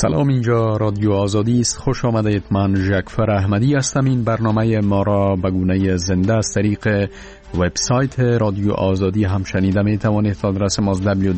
سلام، اینجا رادیو آزادی است. خوش آمدید. من ژکفر احمدی هستم. این برنامه ما را به گونه زنده از طریق وبسایت رادیو آزادی هم شنیده می توانید. آدرس ما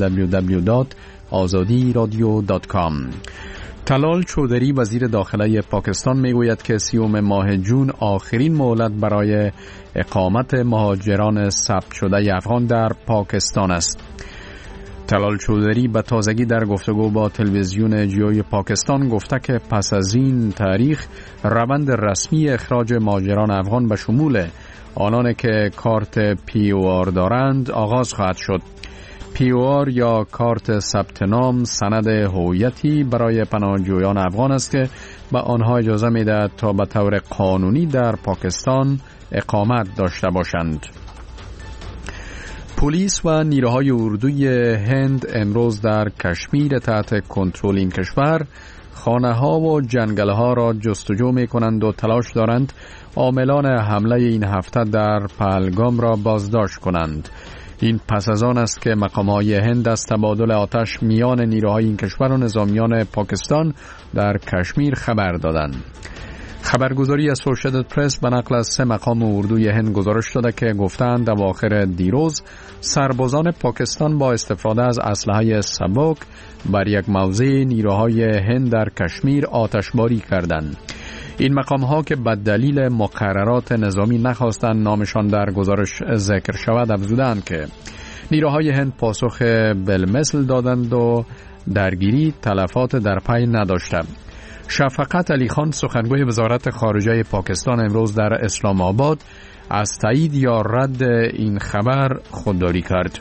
www.azadiradio.com. طلال چودری وزیر داخله پاکستان می گوید که 30 ماه جون آخرین مهلت برای اقامت مهاجران ثبت شده افغان در پاکستان است. طلال چودری به تازگی در گفتگو با تلویزیون جیوی پاکستان گفته که پس از این تاریخ روند رسمی اخراج مهاجران افغان به شمول آنان که کارت POR دارند آغاز خواهد شد. POR یا کارت ثبت نام سند هویتی برای پناهجویان افغان است که به آنها اجازه می‌دهد تا به طور قانونی در پاکستان اقامت داشته باشند. پلیس و نیروهای اردوی هند امروز در کشمیر تحت کنترل این کشور خانه‌ها و جنگل‌ها را جستجو می‌کنند و تلاش دارند عاملان حمله این هفته در پهلگام را بازداشت کنند. این پس از آن است که مقام‌های هند از تبادل آتش میان نیروهای این کشور و نظامیان پاکستان در کشمیر خبر دادند. خبرگزاری اسوشییتد پرس به نقل از 3 مقام اردوی هند گزارش داده که گفتند اواخر دیروز سربازان پاکستان با استفاده از اسلحه سبک بر یک موضع نیروهای هند در کشمیر آتشباری کردند. این مقام‌ها که به دلیل مقررات نظامی نخواستند نامشان در گزارش ذکر شود افزودند که نیروهای هند پاسخ بالمثل دادند و درگیری تلفات در پی نداشتند. شفقت علی خان سخنگوی وزارت خارجه پاکستان امروز در اسلام آباد از تایید یا رد این خبر خودداری کرد.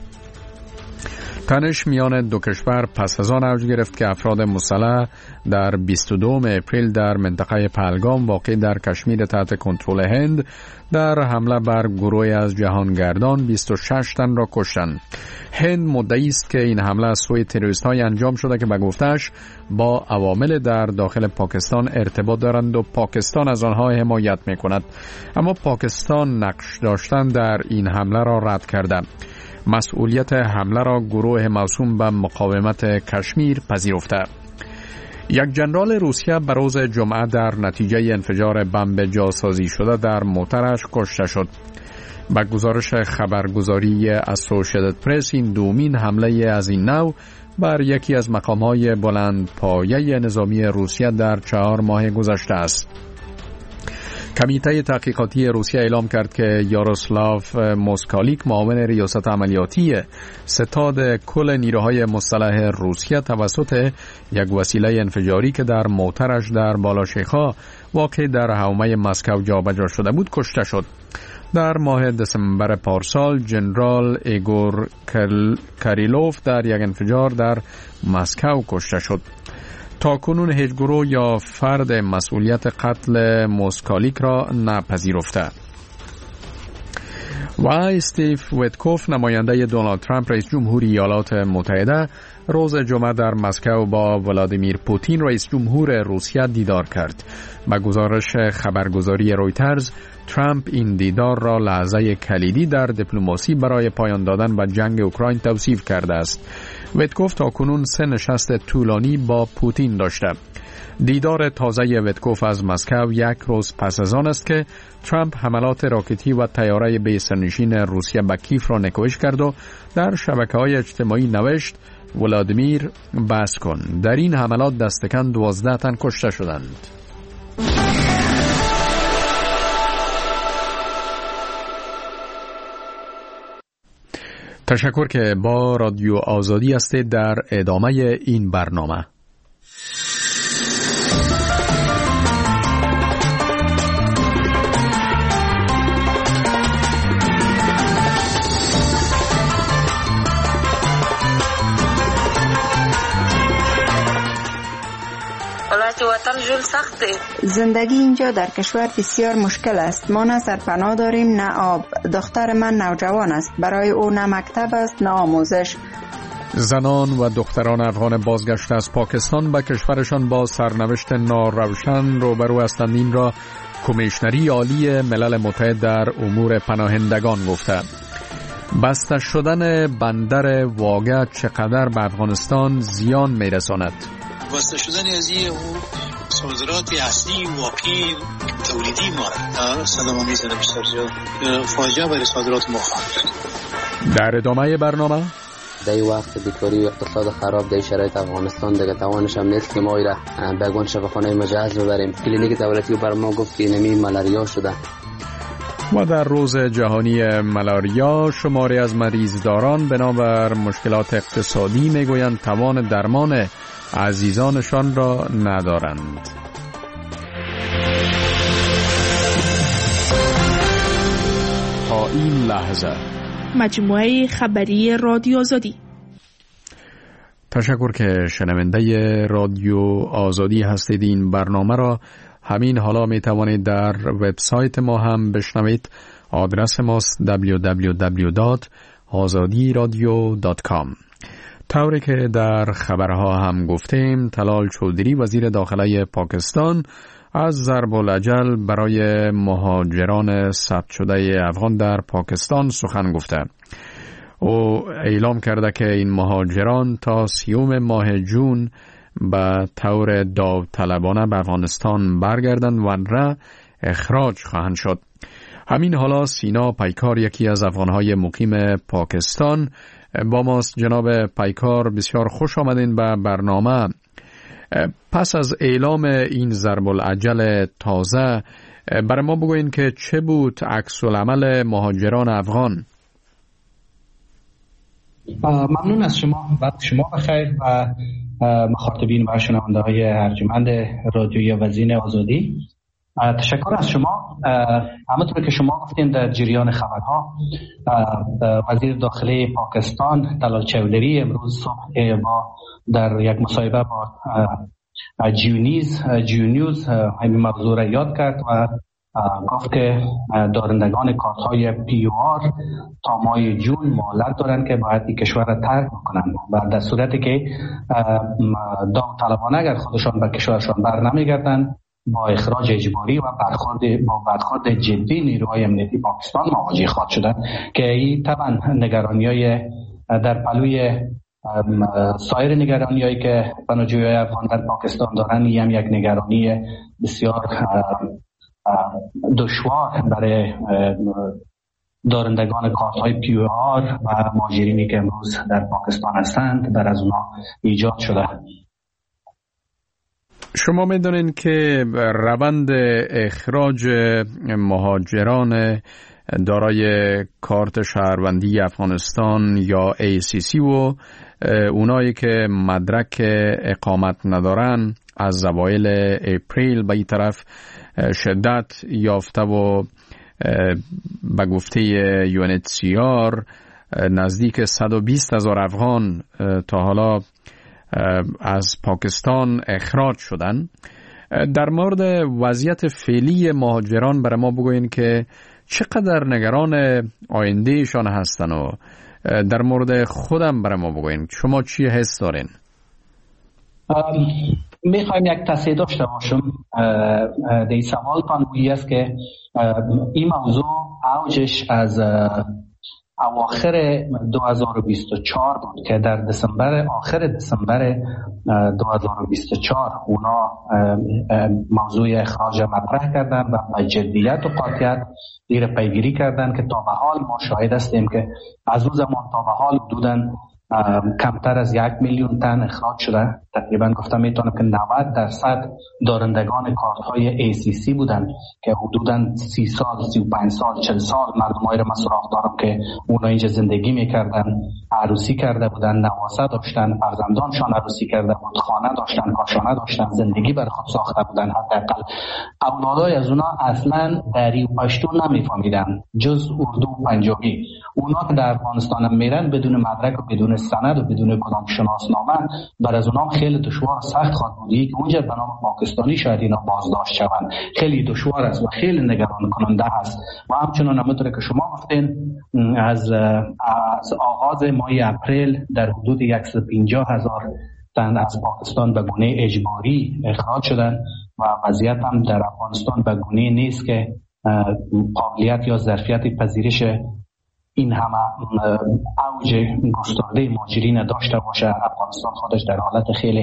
تنش میان دو کشور پس از آن اوج گرفت که افراد مسلح در 22 اپریل در منطقه پهلگام واقع در کشمیر تحت کنترل هند در حمله بر گروهی از جهانگردان 26 تن را کشتند. هند مدعی است که این حمله از سوی تروریست‌های انجام شده که به گفته‌اش با عوامل در داخل پاکستان ارتباط دارند و پاکستان از آنها حمایت می‌کند، اما پاکستان نقش داشتن در این حمله را رد کرده. مسئولیت حمله را گروه موسوم به مقاومت کشمیر پذیرفته. یک ژنرال روسیه به روز جمعه در نتیجه انفجار بمب جاسازی شده در موترش کشته شد. با گزارش خبرگزاری اسوشییتد پرس این دومین حمله از این نوع بر یکی از مقام‌های بلندپایه نظامی روسیه در 4 ماه گذشته است. کمیته تحقیقاتی روسیه اعلام کرد که یاروسلاف موسکالیک معاون ریاست عملیاتی ستاد کل نیروهای مسلح روسیه توسط یک وسیله انفجاری که در موترش در بالاشیخا واقع در حومه مسکو جابجا شده بود کشته شد. در ماه دسامبر پارسال ژنرال ایگور کریلوف در یک انفجار در مسکو کشته شد. تا کنون هیچ گروه یا فرد مسئولیت قتل موسکالیک را نپذیرفته. و استیو ویتکوف نماینده دونالد ترامپ رئیس جمهوری ایالات متحده روز جمعه در مسکو با ولادیمیر پوتین رئیس جمهور روسیه دیدار کرد. با گزارش خبرگزاری رویترز ترامپ این دیدار را لحظه کلیدی در دیپلماسی برای پایان دادن به جنگ اوکراین توصیف کرده است. ویتکوف تاکنون 3 نشست طولانی با پوتین داشته. دیدار تازه ویتکوف از مسکو یک روز پس از آن است که ترامپ حملات راکتی و طیاره بی سرنشین روسیه به کیف را نکوهش کرد و در شبکه‌های اجتماعی نوشت ولادیمیر بس کن. در این حملات دستکم 12 تن کشته شدند. تشکر که با رادیو آزادی هستید. در ادامه این برنامه زندگی اینجا در کشور بسیار مشکل است. ما نه سرپناه داریم نه آب. دختر من نوجوان است، برای او نه مکتب است نه آموزش. زنان و دختران افغان بازگشته از پاکستان به کشورشان با سرنوشت ناروشن روبرو هستند. این را کمیشنری عالی ملل متحد در امور پناهندگان گفته. بسته شدن بندر واگه چقدر به افغانستان زیان میرساند؟ بسته شدن از این صادرات اصلی واقعی تولیدی ما را صدمه میزنه بیشتر زیاد فاجعه برای صادرات ما خواهد. در ادامه برنامه در این وقت بیکاری و اقتصاد خراب در شرایط افغانستان دیگه توانش هم نیست که ما ایره به عنوان شفاخانه مجهز ببریم. کلینیک دولتی بر ما گفت که اینمی ملاریا شده. و در روز جهانی ملاریا شماری از مریضداران بنابر مشکلات اقتصادی میگویند توان درمان عزیزانشان را ندارند. تا این لحظه مجموعه خبری رادیو آزادی. تشکر که شنونده رادیو آزادی هستید. این برنامه را همین حالا می توانید در وبسایت ما هم بشنوید. آدرس ماست www.azadiradio.com. طوری که در خبرها هم گفتیم، طلال چودری وزیر داخله پاکستان از ضرب الاجل برای مهاجران ثبت شده افغان در پاکستان سخن گفته. او اعلام کرده که این مهاجران تا 30 ماه جون به طور داوطلبانه به افغانستان برگردند و اخراج خواهند شد. همین حالا سینا پیکار، یکی از افغانهای مقیم پاکستان، با ماست. جناب پیکار، بسیار خوش آمدین به برنامه. پس از اعلام این ضرب العجل تازه برای ما بگوین که چه بود عکس العمل مهاجران افغان؟ ممنون از شما. وقت شما بخیر و مخاطبین و شنونده های ارجمند رادیوی وزین آزادی. تشکر از شما. همونطور که شما گفتین در جریان خبرها، وزیر داخله پاکستان طلال چودری امروز صبح با در یک مصاحبه با جیونیوز همین موضوع را یاد کرد و گفت که دارندگان کارت های PUR تا ماه جون مهلت دارند که باید این کشور را ترک کنند و در صورتی که داوطلبانه اگر خودشان به کشورشان بر نمیگردند با اخراج اجباری و برخورد جدی نیروهای امنیتی پاکستان مواجه خواهد شدند که این طبعا نگرانی‌های در پلوی سایر نگرانی‌هایی که پناهجویان افغان در پاکستان دارند، این هم یک نگرانی بسیار دشوار برای دارندگان کارت‌های PUR و مهاجرینی که امروز در پاکستان هستند در از اونا ایجاد شده. شما می‌دونین که روند اخراج مهاجران دارای کارت شهروندی افغانستان یا ACC و اونایی که مدرک اقامت ندارن از اوایل اپریل به این طرف شدت یافته و به گفته UNHCR نزدیک 120,000 افغان تا حالا از پاکستان اخراج شدن. در مورد وضعیت فعلی مهاجران برای ما بگوین که چقدر نگران آیندهشان هستن و در مورد خودم برای ما بگوین شما چی حس دارین؟ میخوایم یک تصحیح داشته باشم. در سوال پانگویی است که این موضوع اوجش از اواخر 2024 بود که در آخر دسامبر 2024 اونا موضوع اخراج مطرح کردن و با جدیت و قاطعیت دیر پیگیری کردن که تا به حال ما شاهد هستیم که از اون زمان تا به حال حدوداً کمتر از 1,000,000 تن اخراج شده. تقریبا گفتم میتونم که 90% دارندگان کارت های ACC بودن که حدودا 30 سال 35 سال 40 سال مردمایی رو من سراغ دارم که اونا اینجا زندگی میکردن، عروسی کرده بودن، نواسه داشتن، فرزندانشان عروسی کرده بود، خانه داشتن، کاشانه داشتن، زندگی برای خود ساخته بودن. حداقل اولادای از اونا اصلا دری و پشتو نمیفهمیدن جز اردو و پنجابی. اونا که در افغانستان میرن بدون مدرک و بدون سند و بدون کدام شناسنامه، بر از اونام خیلی دشوار سخت خواهد بود که اونجا به نام پاکستانی شاید اینا بازداشت شوند. خیلی دشوار است و خیلی نگران کننده است. و همچنان همونطور که شما گفتین از آغاز ماه اپریل در حدود 150,000 تن از پاکستان به گونه اجباری اخراج شدن و وضعیت هم در افغانستان به گونه نیست که قابلیت یا ظرفیت پذیرش این همه اوج گسترده مهاجرین داشته باشه. افغانستان خودش در حالت خیلی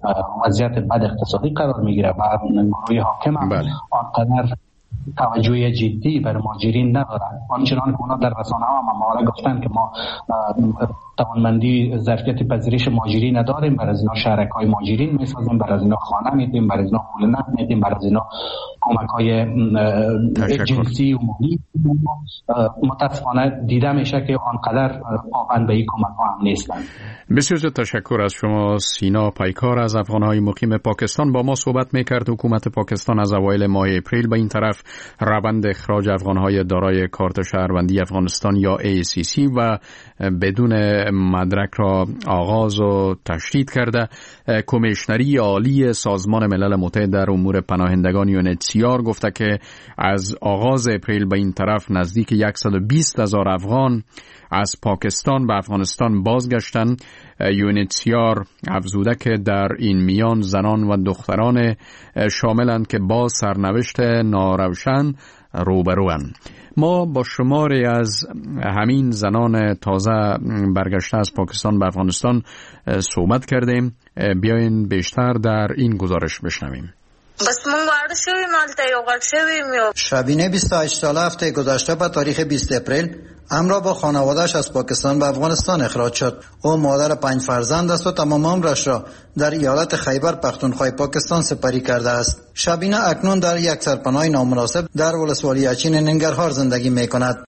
وضعیت بد اقتصادی قرار میگیره و گروه حاکم آنقدر توجه جدی بر مهاجرین ندارن. آنچنان که اونا در رسانه ها هم گفتن که ما توانمندی ظرفیت پذیرش مهاجرین نداریم، برای از اینا شهرک‌های مهاجرین میسازیم، برای از اینا خانه میدیم، برای از اینا پول نقد میدیم، برای از اینا کمک‌های جنسی و مالی. متاسفانه دیده میشه که آنقدر پابند به این کمک‌ها هم نیستن. بسیار زیاد تشکر از شما. سینا پیکار از افغان‌های مقیم پاکستان با ما صحبت می‌کرد. حکومت پاکستان از اوایل ماه اپریل به این طرف روند اخراج افغان‌های دارای کارت شهروندی افغانستان یا ACC و بدون مدرک را آغاز و تشدید کرده. کمیشنری عالی سازمان ملل متحد در امور پناهندگان UNHCR گفته که از آغاز اپریل به این طرف نزدیک 120,000 افغان از پاکستان به افغانستان بازگشتند. UNHCR افزوده که در این میان زنان و دختران شاملند که با سرنوشت ناروشن روبروند. ما با شماری از همین زنان تازه برگشته از پاکستان به افغانستان صحبت کردیم. بیاین بیشتر در این گزارش بشنویم. بس من وارد شویم مالتا یو غټ شویم. شبینه 28 ساله هفته گذشته به تاریخ 20 اپریل همراه با خانواده‌اش از پاکستان به افغانستان اخراج شد. او مادر 5 فرزند است و تمام عمرش را در ایالت خیبر پختونخوا پاکستان سپری کرده است. شبینه اکنون در یک سرپناه نامناسب در ولسوالی اچین ننگرهار زندگی می‌کند.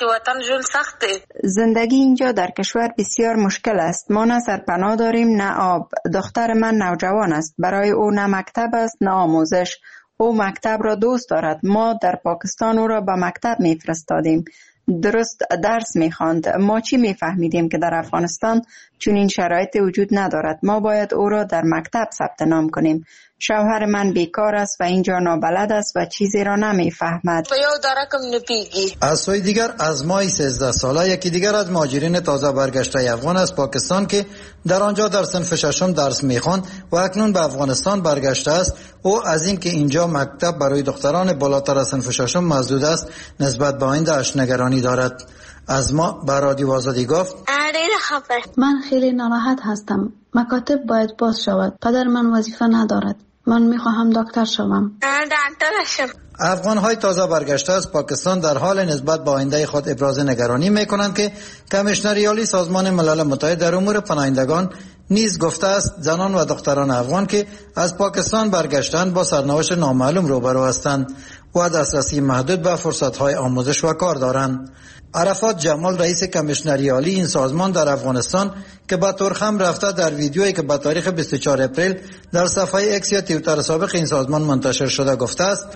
زندگی اینجا در کشور بسیار مشکل است. ما نه سرپناه داریم نه آب. دختر من نوجوان است. برای او نه مکتب است نه آموزش. او مکتب را دوست دارد. ما در پاکستان او را به مکتب میفرستادیم. درست درس میخواند. ما چی میفهمیدیم که در افغانستان چون این شرایط وجود ندارد. ما باید او را در مکتب ثبت نام کنیم. شوهر من بیکار است و اینجا نابلد است و چیزی را نمیفهمد. از سوی دیگر از ماه 13 ساله یکی دیگر از مهاجرین تازه برگشته افغان از پاکستان که در آنجا در صنف ششم درس میخواند و اکنون به افغانستان برگشته است، او از این که اینجا مکتب برای دختران بالاتر از صنف ششم مسدود است نسبت به آینده اش نگرانی دارد. از ما به رادیو آزادی گفت: من خیلی ناراحت هستم. مکاتب باید باز شود. پدر من وظیفه ندارد. من میخواهم دکتر شوم. افغان‌های تازه برگشته از پاکستان در حال نسبت به آینده خود ابراز نگرانی می‌کنند که کمیشنری عالی سازمان ملل متحد در امور پناهندگان نیز گفته است زنان و دختران افغان که از پاکستان برگشتند با سرنوشت نامعلوم روبرو هستند و دسترسی محدود به فرصت‌های آموزش و کار دارند. عرفات جمال رئیس کمیشنری عالی این سازمان در افغانستان که به ترخم رفته در ویدیویی که به تاریخ 24 اپریل در صفحه ایکس یا توییتر سابق این سازمان منتشر شده گفته است: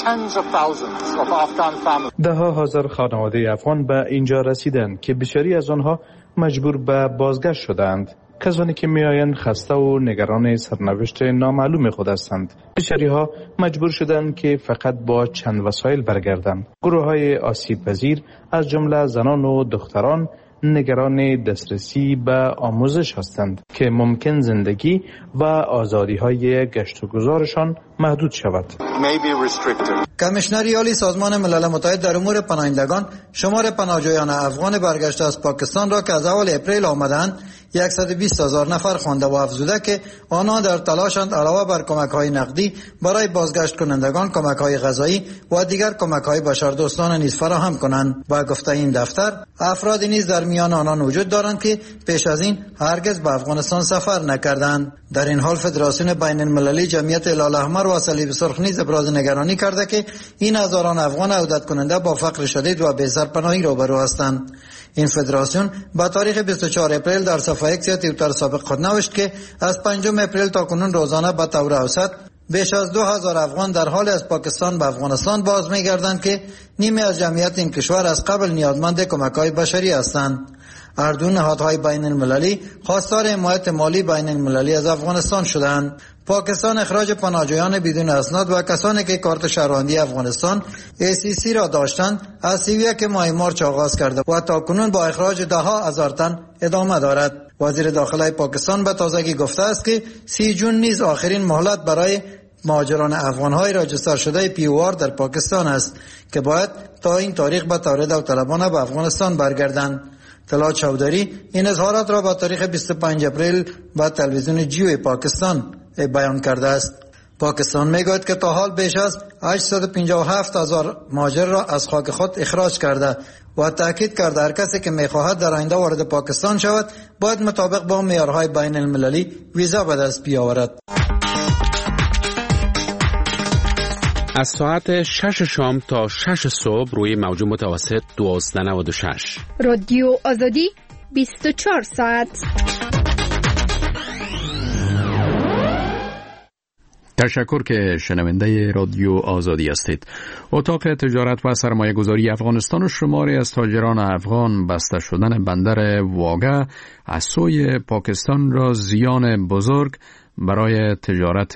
ده ها هزار خانواده افغان به اینجا رسیدند که بسیاری از آنها مجبور به بازگشت شدند. کسانی که میآیند خسته و نگران سرنوشت نامعلوم خود هستند. بسیاری ها مجبور شدند که فقط با چند وسایل برگردند. گروه های آسیب پذیر از جمله زنان و دختران نگران دسترسی به آموزش هستند که ممکن زندگی و آزادی های گشت و گذارشان محدود شود. کمیشنری عالی سازمان ملل متحد در امور پناهندگان شمار پناهجویان افغان برگشته از پاکستان را که از اول اپریل آمدند 120,000 نفر خوانده و افزوده که آنها در تلاشند علاوه بر کمک‌های نقدی برای بازگشت کنندگان کمک‌های غذایی و دیگر کمک‌های بشردوستانه نیز فراهم کنند. با گفته این دفتر افرادی نیز در میان آنان وجود دارند که پیش از این هرگز به افغانستان سفر نکردند. در این حال فدراسیون بین المللی جمعیت هلال احمر و صلیب سرخ نیز ابراز نگرانی کرده که این هزاران افغان عودت کننده با فقر شدید و بی سرپناهی روبرو هستند. این فدراسیون با تاریخ 24 اپریل در صفحه ایکس یا توییتر سابق خود نوشت که از 5 اپریل تا کنون روزانه به طور اوسط بیش از 2000 افغان در حال از پاکستان به افغانستان باز می‌گردند که نیمه از جمعیت این کشور از قبل نیازمند کمک‌های بشری هستند. هر دو نهادهای بین المللی خواستار حمایت مالی بین المللی از افغانستان شدند. پاکستان اخراج پناهجویان بدون اسناد و کسانی که کارت شهروندی افغانستان ACC را داشتند از 31 ماه مارچ آغاز کرده و تاکنون با اخراج ده ها هزار تن ادامه دارد. وزیر داخله پاکستان به تازگی گفته است که 30 جون نیز آخرین مهلت برای مهاجران افغان‌های راجستر شده POR در پاکستان است که باید تا این تاریخ به طور داوطلبانه به افغانستان برگردند. طلعت چودری این اظهارات را با تاریخ 25 اپریل با تلویزیون جیو پاکستان بیان کرده است. پاکستان میگوید که تا حال بیش از 857,000 مهاجر را از خاک خود اخراج کرده و تاکید کرده هر کسی که میخواهد در آینده وارد پاکستان شود باید مطابق با معیارهای بین المللی ویزا به دست بیاورد. از ساعت 6 شام تا 6 صبح روی موج متوسط 1296 رادیو آزادی 24 ساعت. تشکر که شنونده رادیو آزادی هستید. اتاق تجارت و سرمایه گذاری افغانستان و شماری از تاجران افغان بسته شدن بندر واگه از سوی پاکستان را زیان بزرگ برای تجارت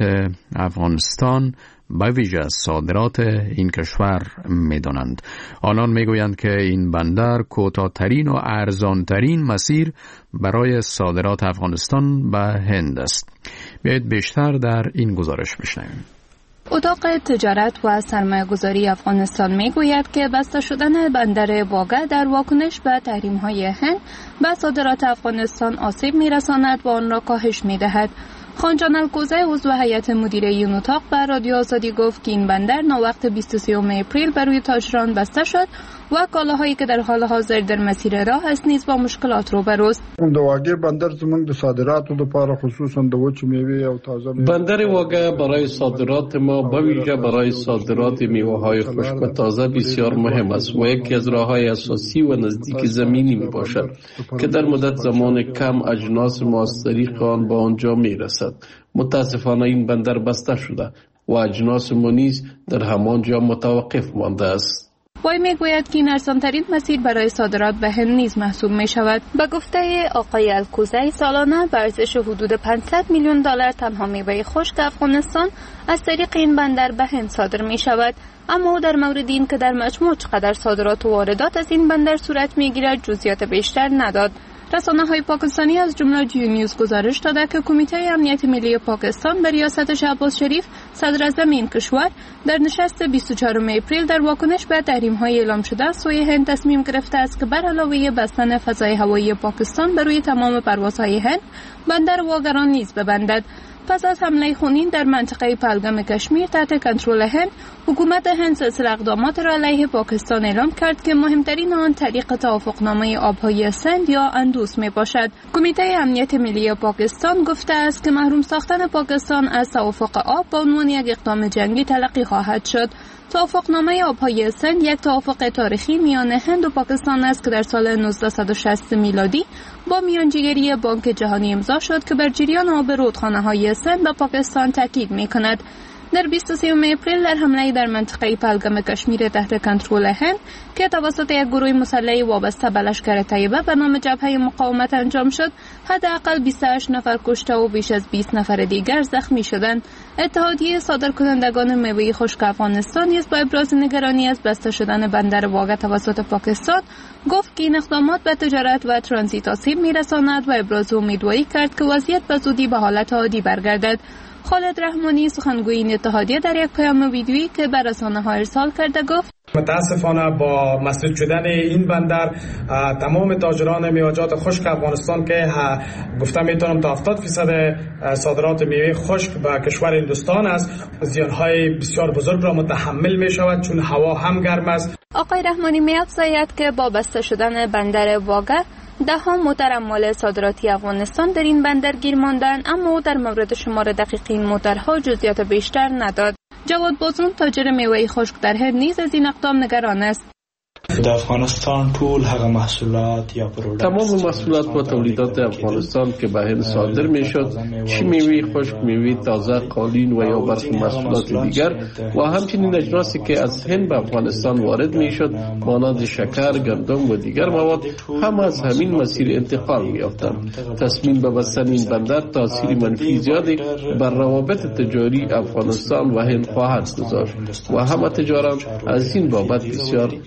افغانستان به ویژه صادرات این کشور می‌دانند. آنان میگویند که این بندر کوتاه‌ترین و ارزان‌ترین مسیر برای صادرات افغانستان به هند است. بیایید بیشتر در این گزارش بشنویم. اتاق تجارت و سرمایه‌گذاری افغانستان میگوید که بسته شدن بندر واگه در واکنش به تحریم‌های هند به صادرات افغانستان آسیب می‌رساند و آن را کاهش می‌دهد. خانجان الکوزه عضو هیئت مدیره این اتاق به رادیو آزادی گفت که این بندر ناوقت 23 اپریل بر روی تاجران بسته شد و کالاهایی که در حال حاضر در مسیر راه است نیز با مشکلات روبروست. د واګه بندر زموږ د صادراتو لپاره خصوصا د وچ میوه او تازه بندر واګه برای صادرات ما به ویژه برای صادرات میوه‌های خشک و تازه بسیار مهم است و یکی از راه‌های اساسی و نزدیک زمینی میباشد که در مدت زمان کم اجناس ما از طریق آن به آنجا میرسد. متاسفانه این بندر بسته شده و اجناس ما نیز در همان جا متوقف مانده است. وی میگوید که این ارزان‌ترین مسیر برای صادرات به هند نیز محسوب می شود. به گفته آقای الکوزی سالانه به ارزش حدود 500 میلیون دلار تنها میوه خشک افغانستان از طریق این بندر به هند صادر می شود. اما او در مورد این که در مجموع چقدر صادرات و واردات از این بندر صورت می گیرد جزئیات بیشتر نداد. رسانه‌های پاکستانی از جمله جیو نیوز گزارش داده که کمیته امنیت ملی پاکستان به ریاست شهباز شریف صدر اعظم این کشور در نشست 24 اپریل در واکنش به تحریم‌های اعلام شده سوی هند تصمیم گرفته است که بر علاوه بستن فضای هوایی پاکستان بر روی تمام پروازهای هند بندر واگه را نیز ببندد. پس از حمله خونین در منطقه پهلگام کشمیر تحت کنترل هند، حکومت هند سلسله اقدامات را علیه پاکستان اعلام کرد که مهمترین آن طریق توافقنامه آبهای سند یا اندوس می باشد. کمیته امنیت ملی پاکستان گفته است که محروم ساختن پاکستان از توافق آب به عنوان یک اقدام جنگی تلقی خواهد شد. توافقنامه آبهای سند یک توافق تاریخی میان هند و پاکستان است که در سال 1960 میلادی با میانجیگری بانک جهانی امضا شد که بر جریان آب رودخانه‌های سند به پاکستان تاکید می‌کند. در 23 اپریل در حمله در منطقه پهلگام کشمیر تحت کنترل هند که توسط یک گروه مسلح وابسته به لشکر طیبه به نام جبهه مقاومت انجام شد، حداقل 28 نفر کشته و بیش از 20 نفر دیگر زخمی شدند. اتحادیه صادرکنندگان میوه خشک افغانستان نیز با ابراز نگرانی از بسته شدن بندر واگه توسط پاکستان گفت که این اقدامات به تجارت و ترانزیت آسیب می‌رساند و ابراز امیدواری کرد که وضعیت به زودی به حالت عادی برگردد. خالد رحمانی سخنگوی این اتحادیه در یک پیام ویدیویی که به رسانه‌ها ارسال کرده گفت متاسفانه با مسدود شدن این بندر تمام تاجران میوه‌جات خشک افغانستان که گفته میتونم تا 70% صادرات میوه خشک به کشور هندوستان است زیانهای بسیار بزرگ را متحمل می شود چون هوا هم گرم است. آقای رحمانی می‌افزاید که با بسته شدن بندر واگه ده‌ها موتر اموال صادراتی افغانستان در این بندر گیر ماندند، اما او در مورد شمار دقیق این موترها جزئیات بیشتر نداد. جواد بازون تاجر میوه خشک در هند نیز از این اقدام نگران است. د افغانستان ټول هغه محصولات یا پروډکټس تمام محصولات و تولیدات افغانستان که به هند صادر میشد، چه میوه خشک، میوه تازه، قالین و یا برخی محصولات دیگر و همچنین اجناسی که از هند به افغانستان وارد میشد مانند شکر، گندم و دیگر مواد هم از همین مسیر انتقال میافتند. تصمیم به بستن این بندر تاثیر منفی زیادی بر روابط تجاری افغانستان و هند خواهد گذاشت و همه تجاران از این بابت بسیار نگران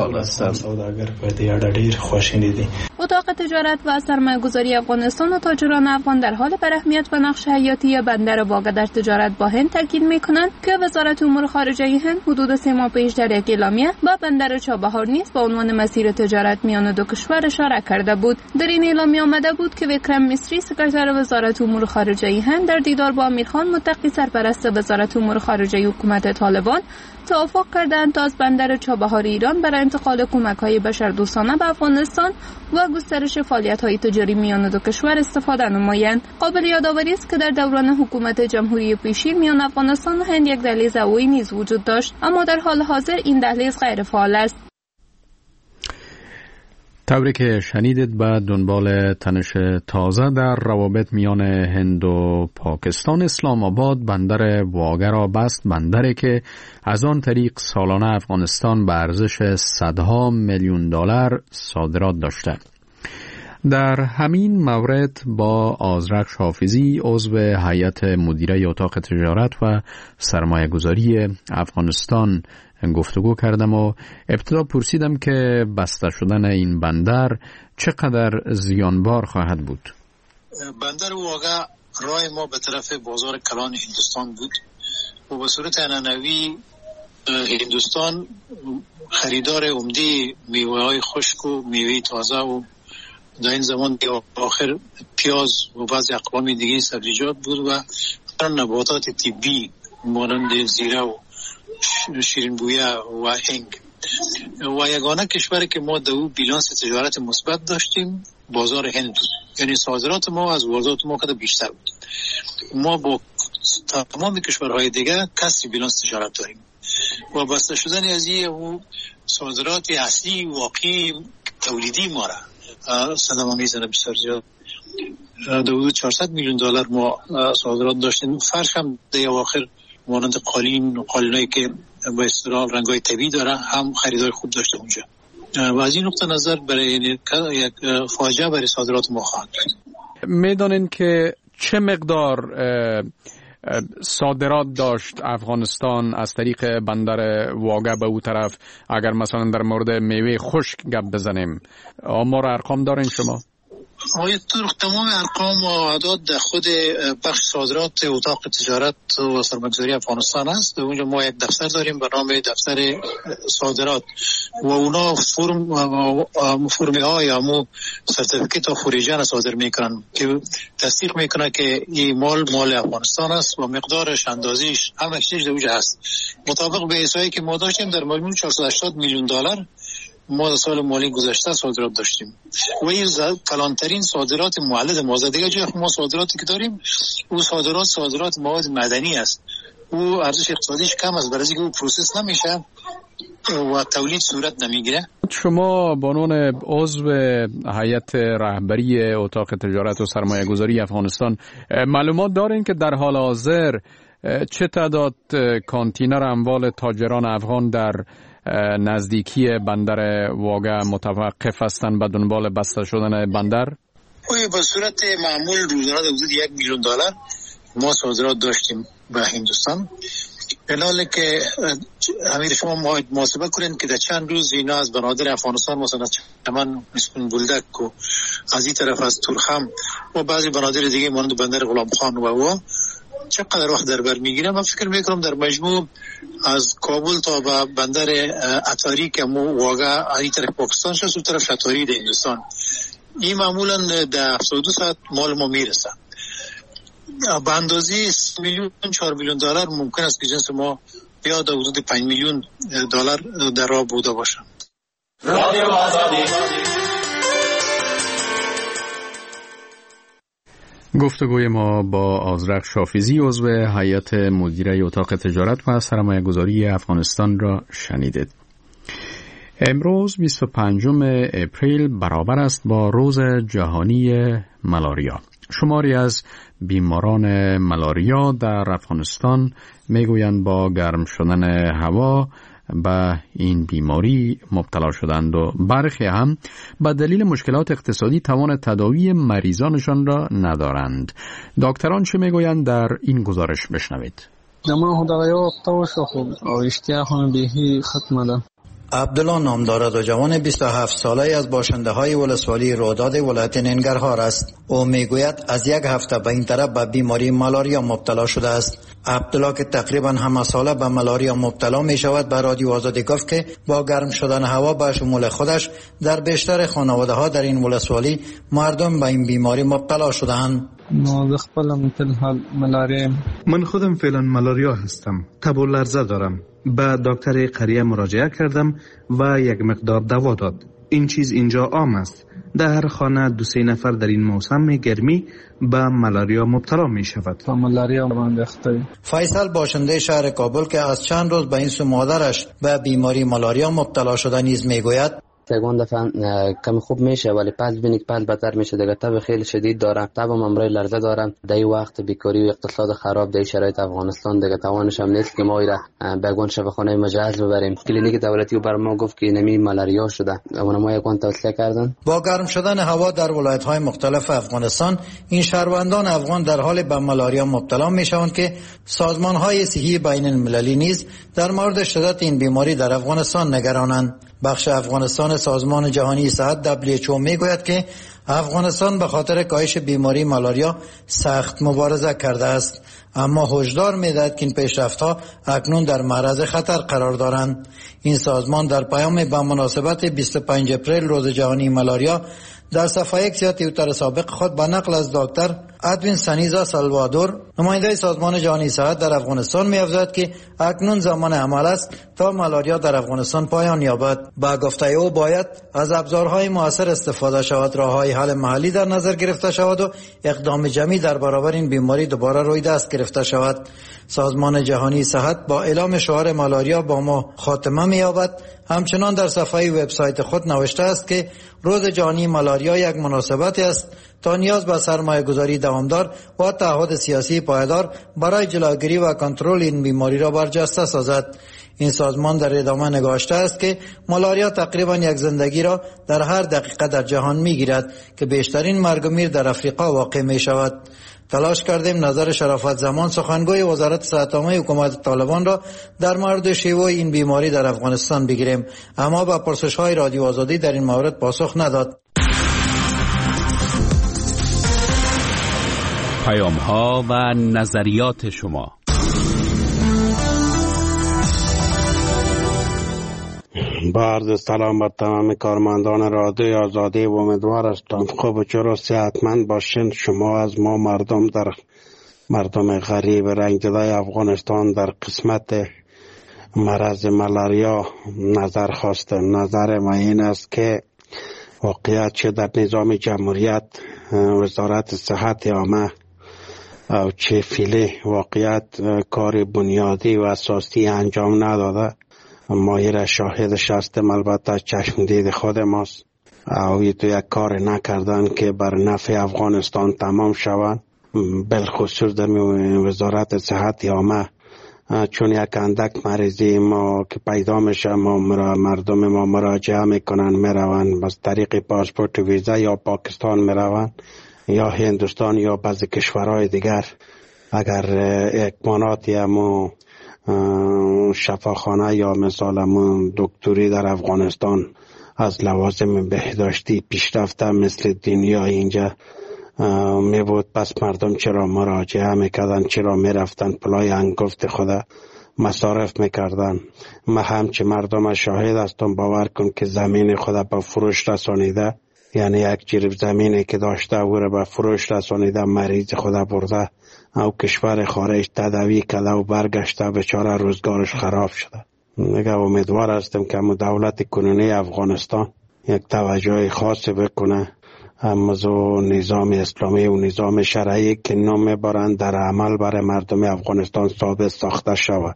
خوشحال هستند. اتاق تجارت و سرمایه‌گذاری افغانستان و تاجران افغان در حال برهمیت و نقش حیاتی بندر واگا در تجارت با هند تاکید می‌کنند که وزارت امور خارجه هند حدود 3 ماه پیش در یک اعلامیه با بندر چابهار نیز با عنوان مسیر تجارت میان دو کشور اشاره کرده بود. در این اعلامیه آمده بود که ویکرم میستری سکرتر وزارت امور خارجه هند در دیدار با امیرخان متقی سرپرست وزارت امور خارجه حکومت طالبان توافق کردند تا از بندر چابهار ایران برای انتقال کمک‌های بشردوستانه به افغانستان و گسترش فعالیت‌های تجاری میان دو کشور استفاده نمایند. قابل یادآوری است که در دوران حکومت جمهوری پیشین میان افغانستان و هند یک دهلیز هوایی نیز وجود داشت، اما در حال حاضر این دهلیز غیر فعال است. طوری که شنیدید به دنبال تنش تازه در روابط میان هند و پاکستان، اسلام آباد بندر واگا را بست، بندری که از آن طریق سالانه افغانستان به ارزش صدها میلیون دلار صادرات داشته. در همین مورد با آذرخش حافظی عضو هیئت مدیره اتاق تجارت و سرمایه‌گذاری افغانستان گفتگو کردم و ابتدا پرسیدم که بسته شدن این بندر چقدر زیانبار خواهد بود. بندر واگا راه ما به طرف بازار کلان هندوستان بود و به صورت عنعنوی هندوستان خریدار عمده میوه‌های خشک و میوه تازه و در این زمان آخر پیاز و بعضی اقوام دیگه سبزیجات بود و نباتات طبی مانند زیره و شیرین بویه و هنگ و یگانه کشوری که ما در بیلانس تجارت مثبت داشتیم بازار هند بود، یعنی صادرات ما از واردات ما خیلی بیشتر بود. ما با تمام کشورهای دیگه کسری بیلانس تجارت داریم و بسته شدن از این صادرات اصلی واقعی تولیدی ما را صدمه میزنه بسیار زیاد. حدود 400 میلیون دلار ما صادرات داشتیم. فرش هم در اواخر مانند قالینایی که با اصطلاح رنگای طبیعی داره هم خریدار خوب داشته اونجا و از این نقطه نظر برای یک فاجعه برای صادرات ما خواهد بود. میدانین که چه مقدار صادرات داشت افغانستان از طریق بندر واگا به او طرف؟ اگر مثلا در مورد میوه خشک گپ بزنیم آمار ارقام دارین شما؟ آقای ترک تمام ارقام و اعداد در خود بخش صادرات اتاق تجارت و سرمایه‌گذاری افغانستان است. اونجا ما یک دفتر داریم به نام دفتر صادرات و اونا فرمی های یا سرتیفیکیت و خروجان صادر میکنن که تصدیق میکنه که این مال افغانستان است و مقدارش اندازیش همه چیز در اونجا هست. مطابق به احصایی که ما داشتیم در مجموع 480 میلیون دلار ما در سال مالی گذشته صادرات داشتیم و این کلانترین صادرات مولد ما. دیگه جای ما صادراتی که داریم او صادرات مواد مدنی است، او ارزش اقتصادیش کم است برای اینکه او پروسس نمیشه و تولید صورت نمیگیره. شما به عنوان عضو هیئت رهبری اتاق تجارت و سرمایه‌گذاری افغانستان معلومات دارین که در حال حاضر چه تعداد کانتینر اموال تاجران افغان در نزدیکی بندر واگا متوقف هستند به دنبال بسته شدن بندر؟ به صورت معمول روزانه حدود 1 میلیون دلار ما صادرات داشتیم به هندوستان. بنابراین که امیر شما محاسبه کنین که در چند روز اینا از بنادر افغانستان مثلا چمن مسکون بولدک و از این طرف از تورخم و بعضی بنادر دیگه مانند بندر غلام خان و چقدر وقت در بر میگیره. من فکر میکنم در مجموع از کابل تا به بندر اتاری که واگا این طرف پاکستان شد و طرف اتاری در هندوستان این معمولا در 72 ساعت مال ما میرسه. به اندازه 4 میلیون دلار ممکن است که جنس ما بیاد حدود 5 میلیون دلار در راه بوده باشه. رادیو آزادی. گفتگوی ما با آذرخش حافظی عضو هیئت مدیره اتاق تجارت و سرمایه‌گذاری افغانستان را شنیدید. امروز 25 اپریل برابر است با روز جهانی ملاریا. شماری از بیماران ملاریا در افغانستان میگویند با گرم شدن هوا به این بیماری مبتلا شدند و برخی هم به دلیل مشکلات اقتصادی توان تداوی مریضانشان را ندارند. دکتران چه میگویند در این گزارش بشنوید. دما خدایا تو شو خوب او اشتیا هم بهی ختم ده. عبدالله نام دارد و جوان 27 ساله از باشنده های ولسوالی روداد ولایت ننگرهار است. او میگوید از یک هفته به این طرف به بیماری مالاریا مبتلا شده است. عبدالله که تقریبا همه ساله به مالاریا مبتلا می شود به رادیو آزادی گفت که با گرم شدن هوا به شمول خودش در بیشتر خانواده ها در این ولسوالی مردم به این بیماری مبتلا شده‌اند. من خودم فعلا مالاریا هستم. تب و لرزه دارم. به دکتر قریه مراجعه کردم و یک مقدار دوا داد. این چیز اینجا عام است. در هر خانه 2-3 نفر در این موسم گرمی به مالاریا مبتلا می شود. فیصل باشنده شهر کابل که از چند روز به این سو مادرش به بیماری مالاریا مبتلا شده نیز میگوید تگون دفعه کم خوب میشه ولی پس بینید پس بدتر میشه دیگه. تب خیلی شدید دارم، تبم امرای لرزه دارم. در این وقت بیکاری و اقتصاد خراب در شرایط افغانستان دیگه توانش هم نیست که ما ایره بگون شفاخانه مجهز ببریم. کلینیک دولتی بر ما گفت که نمی مالاریا شده، اما ما یکون توصیه کردن. با گرم شدن هوا در ولایت های مختلف افغانستان این شهروندان افغان در حال به مالاریا مبتلا میشوند که سازمان های صحی بین المللی نیز در مورد شدت این بیماری در افغانستان نگرانند. بخش افغانستان سازمان جهانی صحت WHO میگوید که افغانستان به خاطر کاهش بیماری مالاریا سخت مبارزه کرده است، اما هشدار میدهد که این پیشرفت‌ها اکنون در معرض خطر قرار دارند. این سازمان در پیام به مناسبت 25 اپریل روز جهانی مالاریا در صفحه یک توییتر سابق خود به نقل از دکتر ادوین سنیزا سالوادور نماینده سازمان جهانی صحت در افغانستان می‌افزاید که اکنون زمان عمل است تا مالاریا در افغانستان پایان یابد. با گفته او باید از ابزارهای مؤثر استفاده شود، راه‌های حل محلی در نظر گرفته شود و اقدام جمعی در برابر این بیماری دوباره روی دست گرفته شود. سازمان جهانی صحت با اعلام شعار مالاریا با ما خاتمه می‌یابد همچنان در صفحه وبسایت خود نوشته است که روز جهانی مالاریا یک مناسبتی است تا نیاز به سرمایه‌گذاری دوامدار و تعهد سیاسی پایدار برای جلوگیری و کنترل این بیماری را برجسته سازد. این سازمان در ادامه نگاشته است که مالاریا تقریبا یک زندگی را در هر دقیقه در جهان می‌گیرد که بیشترین مرگ و میر در افریقا واقع می‌شود. تلاش کردیم نظر شرافت زمان سخنگوی وزارت صحت عامه حکومت طالبان را در مورد شیوع این بیماری در افغانستان بگیریم، اما به پرسش‌های رادیو آزادی در این مورد پاسخ نداد. پیام‌ها و نظریات شما. با عرض سلام به تمام کارمندان رادیو آزادی و امیدوار هستم خوب و چرا صحتمند باشین. شما از ما مردم غریب رنجیده افغانستان در قسمت مرض مالاریا نظر خواستن. نظر ما این است که واقعیت چه در نظام جمهوریت وزارت صحت عامه او چه فعلی واقعیت کار بنیادی و اساسی انجام نداده. ما را شاهدش هستیم، البته چشم دید خود ماست. او تو یک کار نکردن که بر نفع افغانستان تمام شود، بالخصوص در وزارت صحت عامه، چون یک اندک مریضی ما که پیدا میشه مردم ما مراجعه میکنن میرون بس طریق پاسپورت و ویزا یا پاکستان میرون یا هندوستان یا بعضی کشورهای دیگر. اگر اکماناتی همو شفاخانه یا مثال همون دکتری در افغانستان از لوازم بهداشتی پیشرفته مثل دنیا اینجا می بود، پس مردم چرا مراجعه میکردن، چرا میرفتن پلای انگفت خدا مصارف میکردن. ما همچه مردم شاهد هستم، باور کن که زمین خدا به فروش رسانیده، یعنی یک جریب زمینی که داشته او را به فروش رسانیده، مریض خدا برده او کشور خارج تداوی کرده و برگشته، بیچاره روزگارش خراب شده. میگه امیدوار هستم که دولت کنونی افغانستان یک توجه خاص بکنه موضوع نظام اسلامی و نظام شرعی که نام میبرند در عمل برای مردم افغانستان ثابت ساخته شود.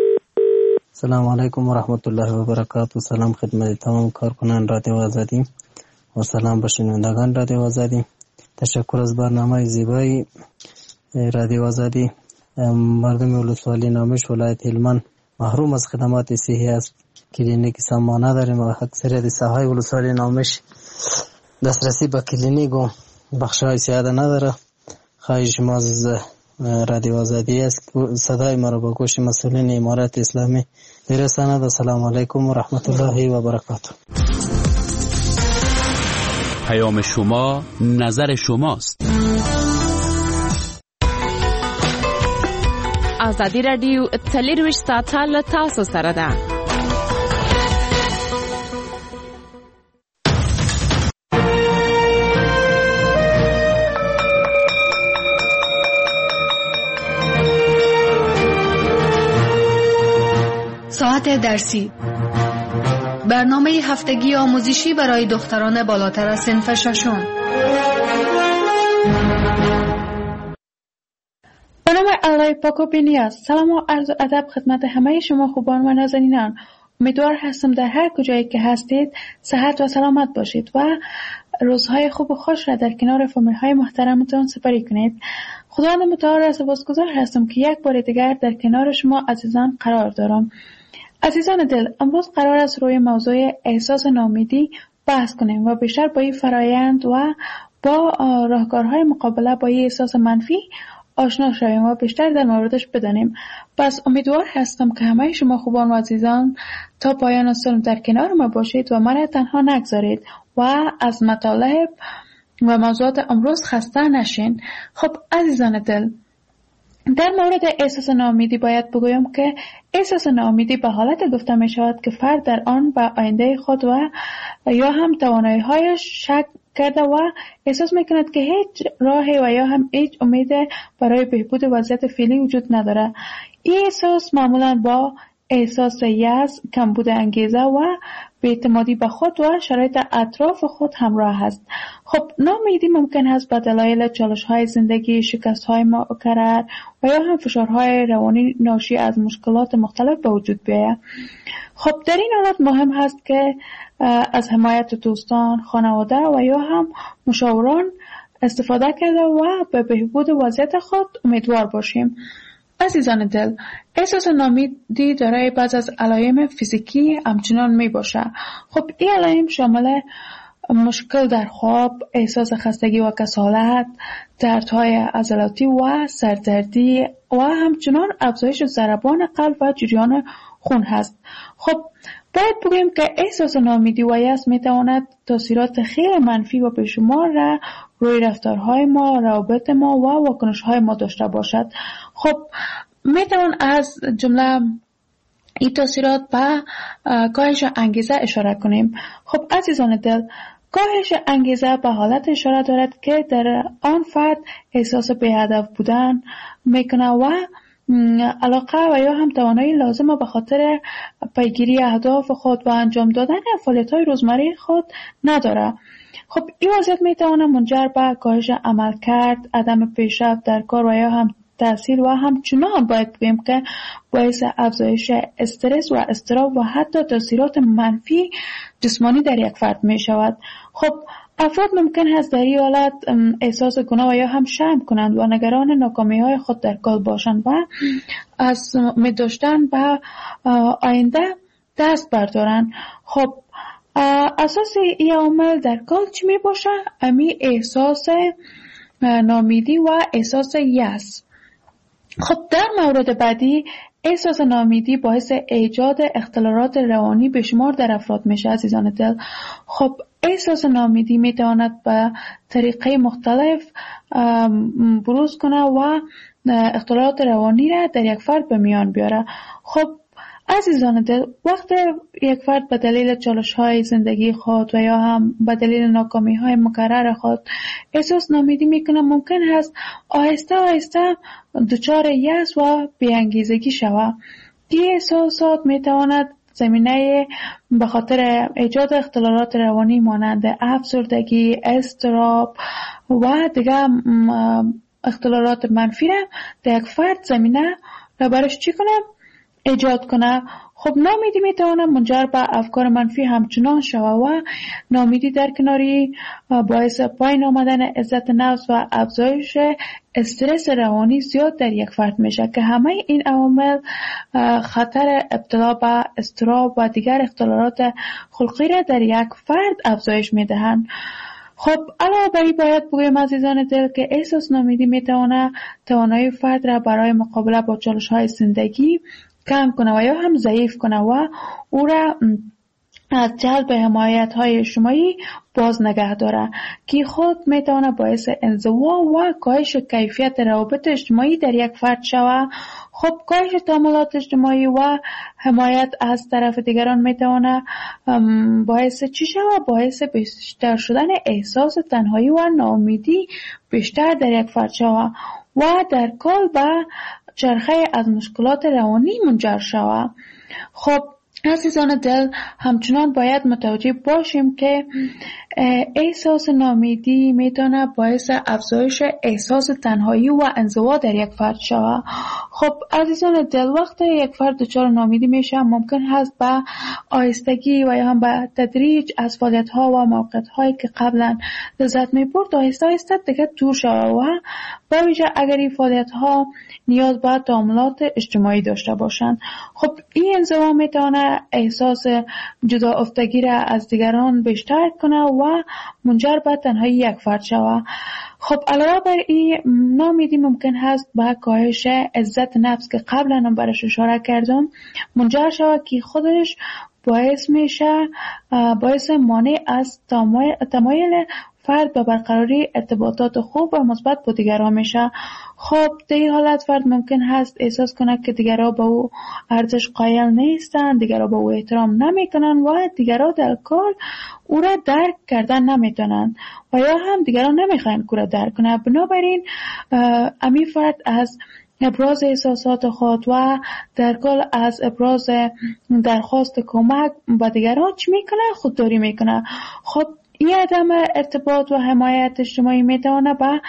سلام علیکم و رحمت الله و برکاته. سلام خدمت تمام کارکنان رادیو آزادی و سلام به شنوندگان رادیو آزادی. تشکر از برنامه زیبای رادیو آزادی. مردم ولسوالی نامش ولایت هلمند محروم از خدمات صحی است. کلینیک سامانه داریم و اکثریت ساحای ولسوالی نامش دسترسی به کلینیک و بخش‌های صحت نداره. خواهش ما از رادیو آزادی است که صدای ما را به گوش مسئولین امارت اسلامی برساند. السلام علیکم و رحمت الله و برکاته. پیام شما نظر شماست. آزادی رادیو 24 ساعته له تاسو سره ده. ساعت درسی، برنامه هفتگی آموزشی برای دختران بالاتر از صنف ششم. به نام الله پاک و بی‌نیاز. سلام و عرض و ادب خدمت همه شما خوبان و نازنینان. امیدوار هستم در هر کجایی که هستید صحت و سلامت باشید و روزهای خوب و خوش را در کنار فامیل‌های محترمتان سپری کنید. خداوند متعال را سپاسگزار هستم که یک بار دیگر در کنار شما عزیزان قرار دارم. عزیزان دل، امروز قرار است روی موضوع احساس ناامیدی بحث کنیم و بیشتر با این فرایند و با راهکارهای مقابله با این احساس منفی آشنا شویم و بیشتر در موردش بدانیم. پس امیدوار هستم که همه شما خوبان و عزیزان تا پایان سالم در کنار ما باشید و من تنها نگذارید و از مطالب و موضوعات امروز خسته نشین. خب عزیزان دل، در مورد احساس ناامیدی باید بگویم که احساس ناامیدی به حالت گفته می شود که فرد در آن به آینده خود و یا هم توانایی‌هایش شک کرده و احساس می کند که هیچ راهی و یا هم هیچ امید برای بهبود وضعیت فعلی وجود نداره. این احساس معمولا با احساس یأس، کمبود انگیزه و بی‌اعتمادی به خود و شرایط اطراف خود همراه است. خب ناامیدی ممکن است به دلایل چالش‌های زندگی، شکست‌های مکرر و یا هم فشارهای روانی ناشی از مشکلات مختلف به وجود بیاید. خب در این حالت مهم است که از حمایت دوستان، خانواده و یا هم مشاوران استفاده کرده و به بهبود وضعیت خود امیدوار باشیم. عزیزان دل، احساس ناامیدی دارای بعض از علائم فیزیکی همچنان می باشه. خب این علائم شامل مشکل در خواب، احساس خستگی و کسالت، دردهای عضلاتی و سردردی و همچنان افزایش ضربان قلب و جریان خون هست. خب باید بگویم که احساس ناامیدی و یأس می تواند تاثیرات خیلی منفی و بیشمار را روی رفتارهای ما، روابط ما و واکنش‌های ما داشته باشد. خب می توان از جمله این تاثیرات به کاهش انگیزه اشاره کنیم. خب عزیزان دل، کاهش انگیزه به حالت اشاره دارد که در آن فرد احساس بی‌هدف بودن میکنه و علاقه و یا هم توانایی لازمه به خاطر پیگیری اهداف خود و انجام دادن فعالیت‌های روزمره خود نداره. خب این وضعیت میتونه منجر به کاهش عملکرد، عدم پیشرفت در کار و یا هم تحصیل و همچنان باید بگیم که باعث افزایش استرس و اضطراب و حتی تاثیرات منفی جسمانی در یک فرد می شود. خب افراد ممکن است در این حالت احساس گناه و یا هم شرم کنند و نگران ناکامی های خود در کار باشند و از امید داشتن به آینده دست بردارند. خب اساس این عامل در کار چی می باشه؟ امی احساس ناامیدی و احساس یأس. خب در مورد بعدی احساس ناامیدی باعث ایجاد اختلالات روانی بشمار در افراد میشه عزیزان دل. خب احساس ناامیدی میتواند به طریقه مختلف بروز کنه و اختلالات روانی را در یک فرد به میان بیاره. خب عزیزان دل، وقت یک فرد به دلیل چالش‌های زندگی خود و یا هم به دلیل ناکامی‌های مکرر خود احساس ناامیدی میکنه، ممکن است آهسته آهسته دچار یأس و بی‌انگیزگی شود. این احساسات میتواند زمینه به خاطر ایجاد اختلالات روانی مانند افسردگی، اضطراب و دیگر اختلالات منفی را در یک فرد زمینه را برش چی کنه؟ ایجاد کنه. خب ناامیدی میتونه منجر به افکار منفی همچنان شود و ناامیدی در کناری باعث پایین آمدن عزت نفس و افزایش استرس روانی زیاد در یک فرد میشه که همه این عوامل خطر ابتلا به اضطراب و دیگر اختلالات خلقی را در یک فرد افزایش میدهند. خب علاوه بر این باید بگویم عزیزان دل که احساس ناامیدی میتونه توانایی فرد را برای مقابله با چالش‌های زندگی کم کنه و یا هم ضعیف کنه و او را از جلب حمایت‌های اجتماعی باز نگه داره که خود میتونه باعث انزوا و کاهش کیفیت روابط اجتماعی در یک فرد شود. خب کاهش تعاملات اجتماعی و حمایت از طرف دیگران میتونه باعث چی شود؟ باعث بیشتر شدن احساس تنهایی و ناامیدی بیشتر در یک فرد شود و در کل به چرخه از مشکلات روانی منجر شود. خب عزیزان دل همچنان باید متوجه باشیم که احساس ناامیدی میتونه باعث افزایش احساس تنهایی و انزوا در یک فرد شود. خب عزیزان دل وقتی یک فرد دچار ناامیدی میشه ممکن هست به آهستگی و یا هم به تدریج از فعالیت‌ها و موقعیت‌هایی که قبلا لذت می‌برد آهسته آهسته دیگه دور شود و به ویژه اگر این فعالیت‌ها نیاز به تعاملات اجتماعی داشته باشند. خب این انزوا میتونه احساس جدا افتگی را از دیگران بیشتر کنه و منجر به تنهایی یک فرد شود. خب علاوه بر این ناامیدی ممکن هست به کاهش عزت نفس که قبلا برش اشاره کردم منجر شود که خودش باعث میشه باعث مانع از تمایل فرد به برقراری ارتباطات خوب و مثبت با دیگران میشه. خب در این حالت فرد ممکن هست احساس کنه که دیگران به او ارزش قائل نیستند، دیگران به او احترام نمیکنن و دیگران در کل او را درک کردن نمیتونن و یا هم دیگران نمیخواین او را درک کنه. بنابراین امی فرد از ابراز احساسات خود و در کل از ابراز درخواست کمک به دیگران چی میکنه؟ خودداری میکنه. خب این عدم ارتباط و حمایت اجتماعی میتونه به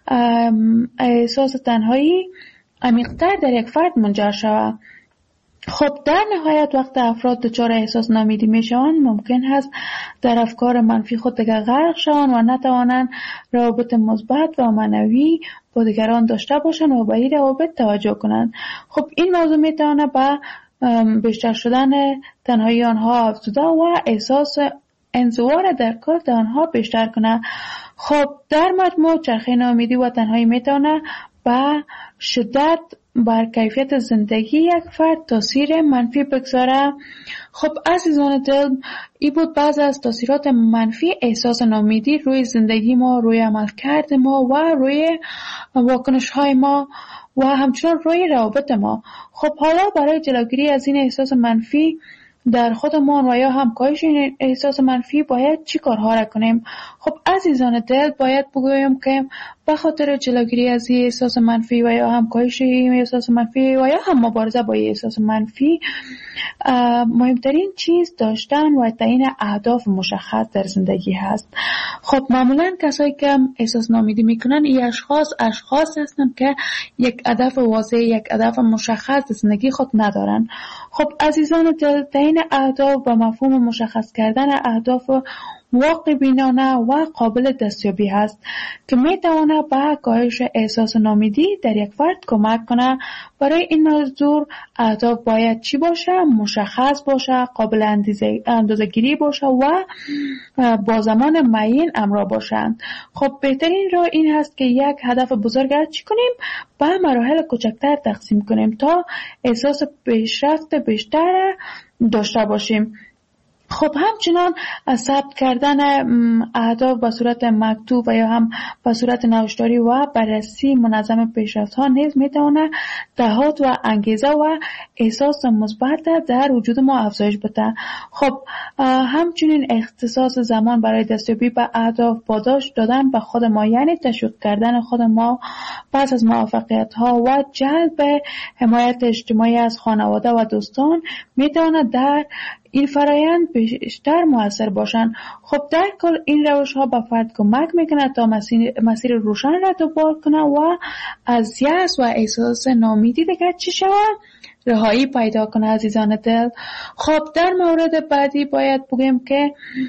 احساس تنهایی عمیق‌تر در یک فرد منجر شود. خب در نهایت وقت افراد دچار احساس ناامیدی میشوند ممکن هست در افکار منفی خود دیگر غرق شوند و نتوانند روابط مثبت و معنوی با دیگران داشته باشند و به این روابط توجه کنند. خب این موضوع میتونه به بیشتر شدن تنهایی آنها افزوده و احساس انزوا در کار آنها بیشتر کنه. خب در مجموع چرخه ناامیدی و تنهایی میتونه به شدت بر کیفیت زندگی یک فرد تاثیر منفی بگذاره. خب عزیزان دل این بود بعض از تاثیرات منفی احساس ناامیدی روی زندگی ما، روی عملکرد ما و روی واکنش های ما و همچنان روی روابط ما. خب حالا برای جلوگیری از این احساس منفی در خودمان و یا هم کاهش این احساس منفی باید چی کارها را کنیم؟ خب عزیزان دل باید بگویم که به خاطر جلوگیری از این احساس منفی و یا هم کاهش این احساس منفی و یا هم مبارزه با این احساس منفی مهمترین چیز داشتن و تعیین اهداف مشخص در زندگی هست. خب معمولا کسایی که احساس ناامیدی میکنن این اشخاص هستن که یک هدف واضح، یک هدف مشخص در زندگی خود ندارن. خب عزیزان دل تعیین اهداف و مفهوم مشخص کردن اهداف واقع بینانه و قابل دستیابی هست که میتونه به کاهش احساس ناامیدی در یک فرد کمک کنه. برای این منظور اهداف باید چی باشه؟ مشخص باشه، قابل اندازه‌گیری باشه و با زمان معین همراه باشند. خب بهترین راه این هست که یک هدف بزرگ را چی کنیم؟ به مراحل کوچکتر تقسیم کنیم تا احساس پیشرفت بیشتر داشته باشیم. خب همچنان ثبت کردن اهداف به صورت مکتوب و یا هم به صورت نوشتاری و بررسی منظم پیشرفت‌ها نیز میتونه دهات و انگیزه و احساس مثبت در وجود ما افزایش بده. خب همچنین اختصاص زمان برای دستیابی به اهداف، پاداش دادن به خود ما یعنی تشویق کردن خود ما پس از موفقیت‌ها و جلب حمایت اجتماعی از خانواده و دوستان میتونه در این فرایند بیشتر مؤثر باشند. خب در کل این روش ها به فرد کمک میکنه تا مسیر روشن را دنبال کنه و از یأس و احساس ناامیدی دیگر چی شود؟ رهایی پیدا کنه عزیزان دل. خب در مورد بعدی باید بگیم که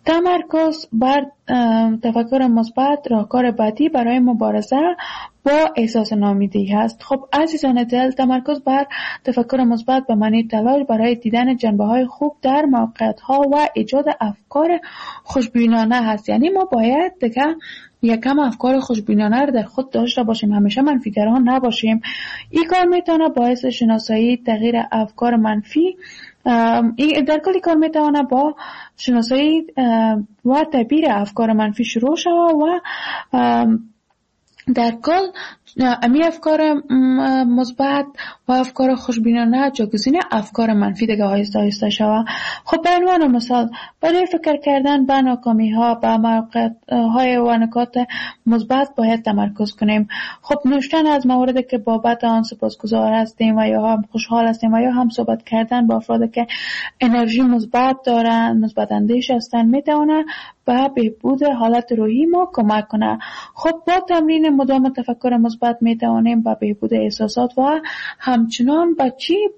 تمرکز بر تفکر مثبت راهکار بعدی برای مبارزه با احساس ناامیدی هست. خب عزیزان دل، تمرکز بر تفکر مثبت به معنی تلاش برای دیدن جنبه‌های خوب در موقعیت‌ها و ایجاد افکار خوشبینانه هست. یعنی ما باید دیگه یکم افکار خوشبینانه رو در خود داشته باشیم، همیشه منفیگران نباشیم. این کار میتونه باعث شناسایی تغییر افکار منفی در کل کار میتونه با شناسایی و تعبیر افکار منفی شروع شود و در کل امی افکار مثبت و افکار خوشبینانه جایگزین افکار منفی دیگه آهسته آهسته شود. خب به عنوان مثال برای فکر کردن به ناکامی ها به موقعیت های و نکات مثبت باید تمرکز کنیم. خب نوشتن از مواردی که بابت آن سپاسگزار هستیم و یا هم خوشحال هستیم و یا هم صحبت کردن با افرادی که انرژی مثبت دارن، مثبت اندیش هستن، میتونه به بهبود حالت روحی ما کمک کنه. خب با تمرین مدام تفکر مثبت میتوانیم به بهبود احساسات و همچنان به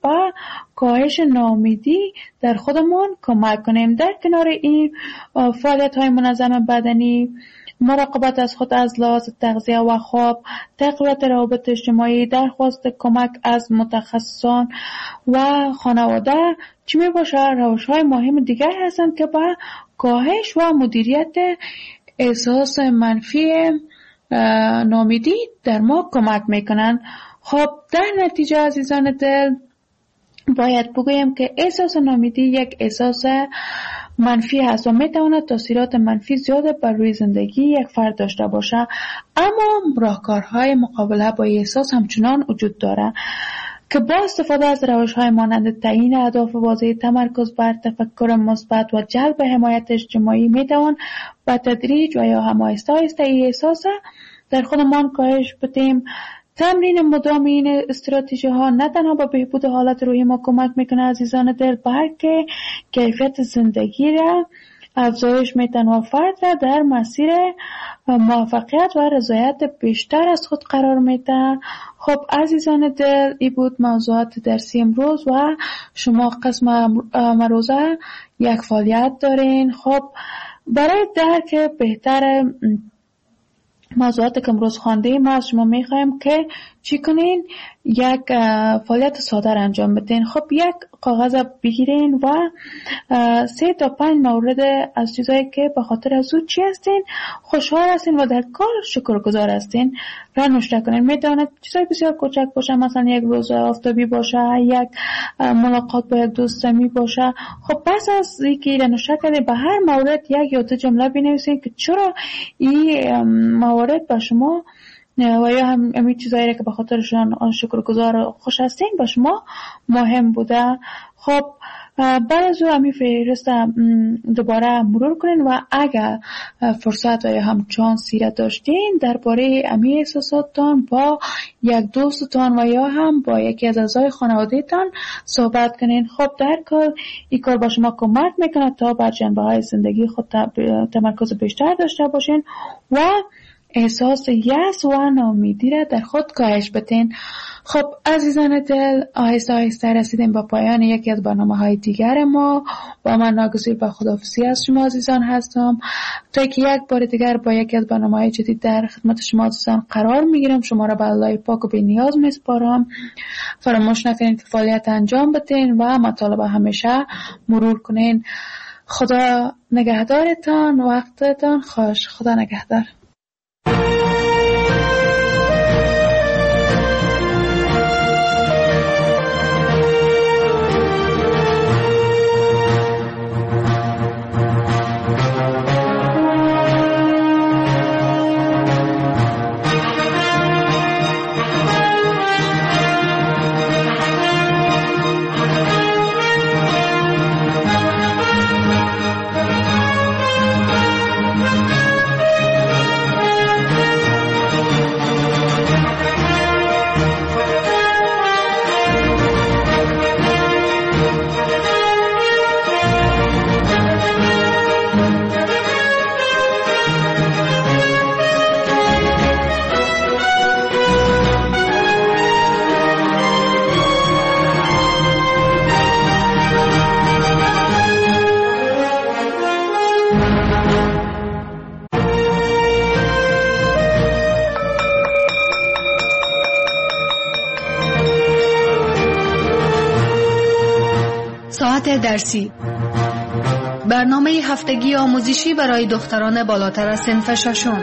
کاهش ناامیدی در خودمون کمک کنیم. در کنار این فعالیت های منظم بدنی، مراقبت از خود از لحاظ تغذیه و خواب، تقویت روابط اجتماعی، درخواست کمک از متخصصان و خانواده چی می باشه روش‌های مهم دیگر هستند که به کاهش و مدیریت احساس منفی ناامیدی در ما کمک میکنن. خب در نتیجه عزیزان دل باید بگویم که احساس ناامیدی یک احساس منفی هست و میتواند تاثیرات منفی زیاد بر روی زندگی یک فرد داشته باشه، اما راهکارهای مقابله با احساس همچنان وجود داره که با استفاده از روش‌های مانند تعیین اهداف واضح، تمرکز بر تفکر مثبت و جلب حمایت اجتماعی میتوان به تدریج و یا هم آهسته آهسته این احساس در خودمان کاهش بدیم. تمرین مدام این استراتژی ها نه تنها به بهبود حالت روحی ما کمک میکنه عزیزان دل، بلکه کیفیت زندگی را افزایش میتن و فرد را در مسیر موفقیت و رضایت بیشتر از خود قرار میتن. خب عزیزان دل، این بود موضوعات درسی امروز و شما قسم امروزه یک فعالیت دارین. خب برای درک بهتر موضوعات که امروز خواندیم از شما میخوایم که چی کنین؟ یک فعالیت ساده انجام بدین. خب یک کاغذ بگیرین و 3 تا 5 مورد از چیزایی که به خاطر از او چی هستین خوشحال هستین و در کار شکرگزار هستین را نوشته کنین. میتواند چیزای بسیار کوچک باشه، مثلا یک روز آفتابی باشه، یک ملاقات با یک دوست صمیمی باشه. خب پس از اینکه را نوشته کردین به هر مورد یک یا دو جمله بنویسین که چرا این موارد به شما و یا همین چیزایی که به خاطرشان شکرگزار خوش هستین به شما مهم بوده. خب بعد از او همین فهرست دوباره مرور کنین و اگر فرصت و یا هم چانسی را داشتین درباره همین احساساتتان با یک دوستتان و یا هم با یکی از اعضای خانواده‌تان صحبت کنین. خب در کار این کار با شما کمک میکنه تا بر جنبه‌های زندگی خود تمرکز بیشتر داشته باشین و احساس یأس و ناامیدی را در خود کاهش بدین. خب عزیزان دل، آهسته آهسته رسیدیم به پایان یکی از برنامه‌های دیگر ما و من ناگزیر به خداحافظی از شما عزیزان هستم تا که یک بار دیگر با یکی از برنامه‌های جدید در خدمت شما عزیزان قرار میگیرم. شما را به الله پاک و بی نیاز میسپارم. فراموش نکنید که فعالیت انجام بدین و مطالب همیشه مرور کنین. خدا نگهدارتان، وقتتان خوش. خدا نگهدار. ساعت درسی، برنامه هفتگی آموزشی برای دختران بالاتر از صنف ششم.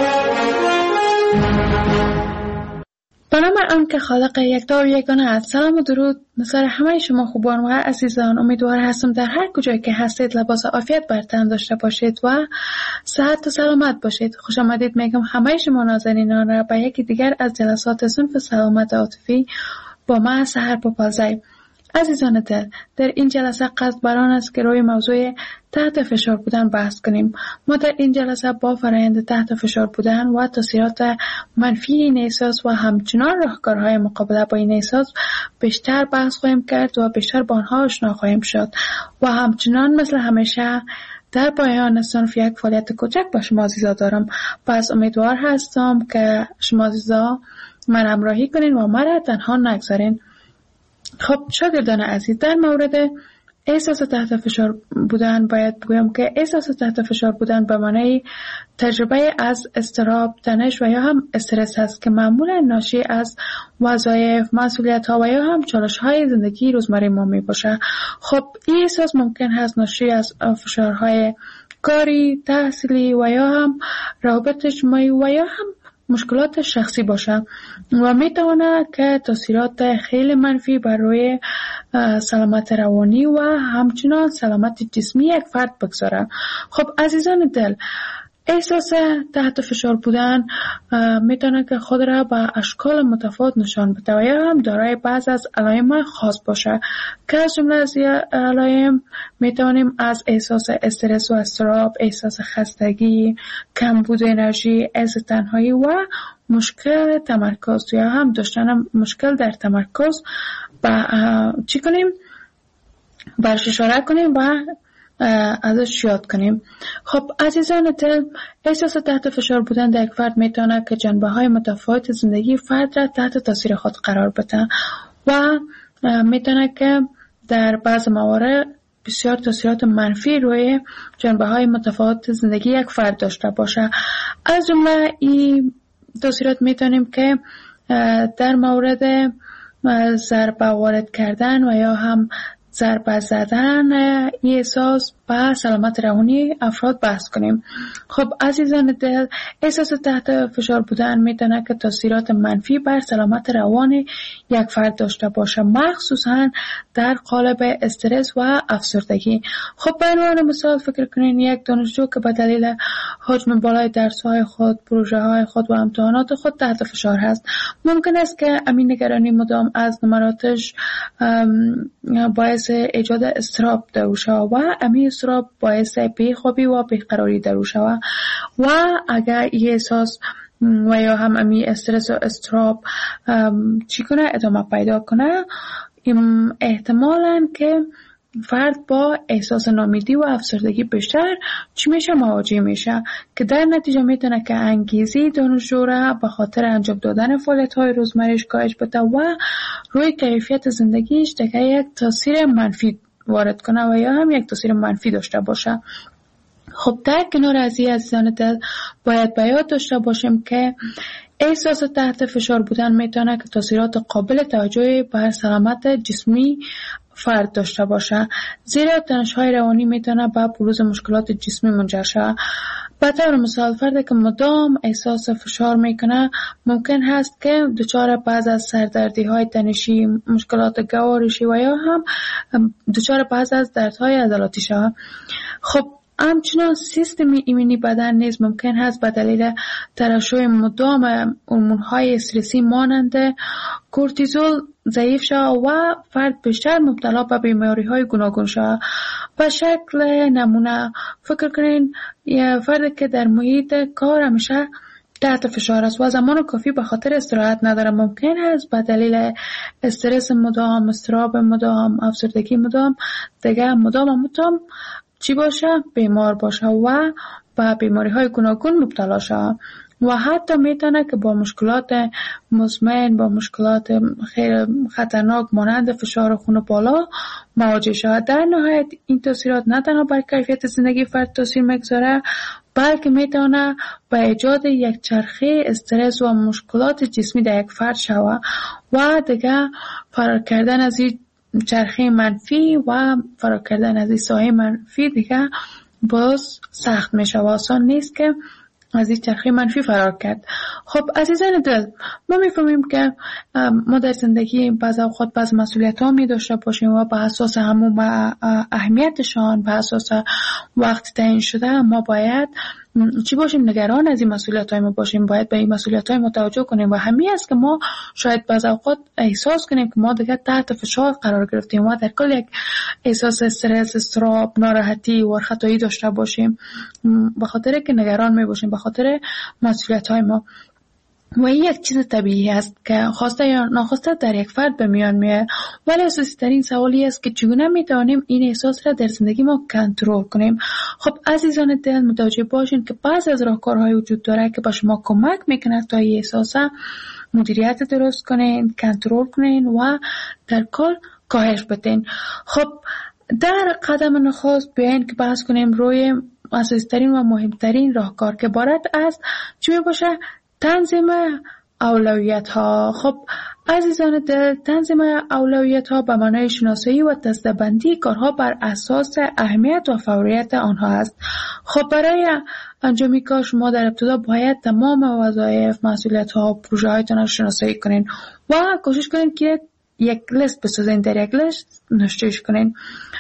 به نام آنکه خالق یکتا و یگانه است. سلام و درود نثار همه شما خوبان و عزیزان. امیدوار هستم در هر کجایی که هستید لباس عافیت بر تن داشته باشید و صحت و سلامت باشید. خوش آمدید میگم همه شما نازنینان را به یکی دیگر از جلسات صنف سلامت عاطفی با من سحر پاپالزی. عزیزان دل، در این جلسه قصد بر آن است که روی موضوع تحت فشار بودن بحث کنیم. ما در این جلسه با فرآیند تحت فشار بودن و تاثیرات منفی این احساس و همچنان راهکارهای مقابله با این احساس بیشتر بحث خواهیم کرد و بیشتر با آنها آشنا خواهیم شد و همچنان مثل همیشه در پایان صنف یک فعالیت کوچک با شما عزیزا دارم. پس امیدوار هستم که شما عزیزا من همراهی کنین و مرا تنها نگذارین. خب شاگردان عزیز، در مورد احساس تحت فشار بودن باید بگویم که احساس تحت فشار بودن به معنی تجربه از اضطراب، تنش و یا هم استرس است که معمولا ناشی از وظایف، مسئولیت‌ها و یا هم چالش‌های زندگی روزمره ما میباشه. خب این احساس ممکن هست ناشی از فشارهای کاری، تحصیلی و یا هم روابط اجتماعی و یا هم مشکلات شخصی باشه و میتونه که تاثیرات خیلی منفی بر روی سلامت روانی و همچنان سلامت جسمی یک فرد بگذاره. خب عزیزان دل، احساس تحت فشار بودن میتونه که خود را به اشکال متفاوت نشان بده و یا هم دارای بعض از علائم خاص باشه که از جمله از علائم میتونیم از احساس استرس و اضطراب، احساس خستگی، کمبود انرژی، احساس تنهایی و مشکل تمرکز یا هم داشتن مشکل در تمرکز چی کنیم؟ برش اشاره کنیم و ازش یاد کنیم. خب عزیزان دل، احساس تحت فشار بودن در یک فرد میتونه که جنبه های متفاوت زندگی فرد را تحت تاثیر خود قرار بده و میتونه که در بعض موارد بسیار تاثیرات منفی روی جنبه های متفاوت زندگی یک فرد داشته باشه. از جمله این تاثیرات میتونیم که در مورد ضربه وارد کردن و یا هم ضربه زدن این احساس به سلامت روانی افراد بحث کنیم. خب عزیزان دل، احساس تحت فشار بودن میتونه که تاثیرات منفی بر سلامت روان یک فرد داشته باشه، مخصوصا در قالب استرس و افسردگی. خب به عنوان مثال فکر کنین یک دانشجو که به دلیل حجم بالای درس‌های خود، پروژه‌های خود و امتحانات خود تحت فشار هست. ممکن است که امین نگرانی مدام از نمراتش باعث ایجاد اضطراب در شود و امین اضطراب باعث بیخوابی و بیقراری در شود و اگر این احساس و یا هم امین استرس و اضطراب چی کنه ادامه پیدا کنه، احتمالاً که فرد با احساس ناامیدی و افسردگی بیشتر چی میشه مواجه میشه که در نتیجه میتونه که انگیزه دانشجو را به خاطر انجام دادن فعالیت‌های روزمره‌اش کاهش بده و روی کیفیت زندگیش دیگه یک تاثیر منفی وارد کنه و یا هم یک تاثیر منفی داشته باشه. خب در کنار از این عزیزان دل باید به یاد داشته باشیم که احساس تحت فشار بودن میتونه که تاثیرات قابل توجهی بر سلامت جسمی فرد داشته باشه، زیرا تنش‌های روانی میتونه به بروز مشکلات جسمی منجر شه. به طور مثال فردی که مدام احساس فشار میکنه ممکن هست که دچار بعض از سردردی‌های تنشی، مشکلات گوارشی و یا هم دچار بعض از دردهای عضلاتی شه. خب همچنان سیستم ایمنی بدن نیز ممکن هست به دلیل ترشح مدام هورمون‌های استرسی مانند کورتیزول ضعیف شود و فرد بیشتر مبتلا به بیماری‌های گوناگون شود. به شکل نمونه فکر کنین یه فردی که در محیط کار همیشه تحت فشار است و زمان کافی به خاطر استراحت نداره، ممکن است به دلیل استرس مدام، اضطراب مدام، افسردگی مدام دیگه مدام چی باشه؟ بیمار باشه و به بیماری‌های گوناگون مبتلا شه و حتی میتونه که با مشکلات مزمن، با مشکلات خیلی خطرناک مانند فشار خون بالا مواجه شود. در نهایت این تاثیرات نه تنها بر کیفیت زندگی فرد تاثیر میگذاره بلکه میتونه به ایجاد یک چرخه استرس و مشکلات جسمی در یک فرد شود و دیگه فرار کردن از این چرخه منفی و فرار کردن از این سایه منفی دیگه باز سخت میشه و آسان نیست که از این چرخه منفی فرار کرد. خب عزیزان دل، ما میفهمیم که ما در زندگی بعض اوقات بعض مسئولیت ها می داشته باشیم و به اساس همون اهمیتشان، به اساس وقت تعیین شده ما باید چی باشیم؟ نگران از این مسئولیت های ما باشیم، باید به این مسئولیت های ما توجه کنیم و همین است که ما شاید بعض اوقات احساس کنیم که ما دیگه تحت فشار قرار گرفتیم و در کل یک احساس استرس، اضطراب، ناراحتی و خطایی داشته باشیم به خاطر که نگران می باشیم به خاطر مسئولیت های ما. و این یک چیز طبیعی است که خواسته یا ناخواسته در یک فرد به میان میاد، ولی اساسی ترین سوالی است که چگونه میتوانیم این احساس را در زندگی ما کنترل کنیم. خب عزیزان دل، متوجه باشین که بعضی از راهکارهای وجود داره که به شما کمک میکنه تا این احساس مدیریت درست کنین، کنترل کنین و در کل کاهش بدین. خب در قدم نخست بیاین که بحث کنیم روی اساسی ترین و مهمترین راهکار که عبارت از چی باشه؟ تنظیم اولویت ها. خب عزیزان دل، تنظیم اولویت ها به معنای شناسایی و دسته‌بندی کارها بر اساس اهمیت و فوریت آنها است. خب برای انجام کار شما در ابتدا باید تمام وظایف، مسئولیت ها و پروژه هایتان را شناسایی کنین و کوشش کنین که یک لیست بسازین، در یک لیست نوشتهش کنین.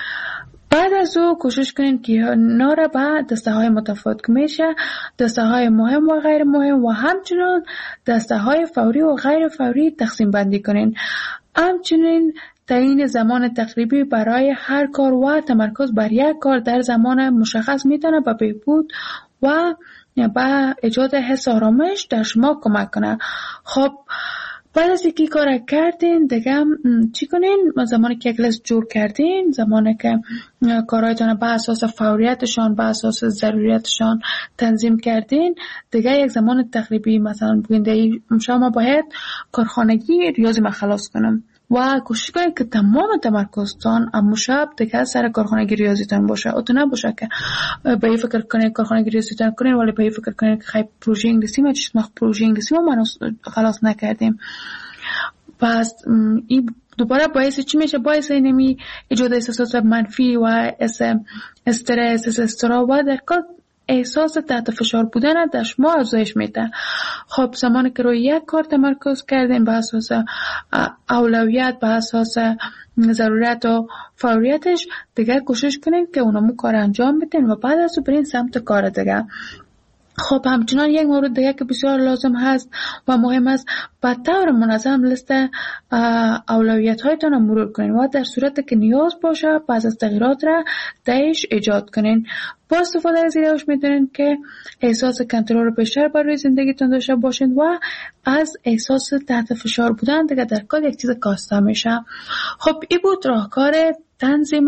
بعد از او کوشش کنین که ناره به دسته های متفاوت که میشه دسته های مهم و غیر مهم و همچنین دسته های فوری و غیر فوری تقسیم بندی کنین. همچنین تعیین زمان تقریبی برای هر کار و تمرکز بر یک کار در زمان مشخص میتونه به بهبود و به ایجاد حس آرامش در شما کمک کنه. خب بعد از اینکه کار کردین دیگه چی کنین؟ زمانی که یک لیست جور کردین، زمانی که کارهایتان به اساس فوریتشان، به اساس ضروریتشان تنظیم کردین، دیگه یک زمان تقریبی مثلا بگین شما باید کارخانگی ریاضی ما خلاص کنم و کوشش کنید که تمام تمرکزتان امو شب دیگه سر کارخانگی ریاضیتان باشه. او تو نباشه که به این فکر کنید کارخانگی ریاضیتان کنید ولی به این فکر کنید که خیلی پروژه انگلیسی ما پروژه انگلیسی ما خلاص نکردیم. پس این دوباره باعث چی میشه؟ باعث اینمی ایجاد احساسات منفی و استرس، اضطراب و در کل احساس تحت فشار بودن در شما افزایش میده. خب زمانی که روی یک کار تمرکز کردین به اساس اولویت، به اساس ضرورت و فوریتش، دیگه کوشش کنین که اونمو کار انجام بدین و بعد از اون برین سمت کار دیگه. خب همچنان یک مورد دیگه که بسیار لازم هست و مهم است، به طور منظم لیست اولویت هایتان رو مرور کنین و در صورت که نیاز باشه بعض از تغییرات را درش ایجاد کنین. با استفاده از این روش میتونین که احساس کنترل بیشتر بر روی زندگیتون داشته باشین و از احساس تحت فشار بودن دیگه در کل یک چیز کاسته میشه. خب این بود راهکار تنظیم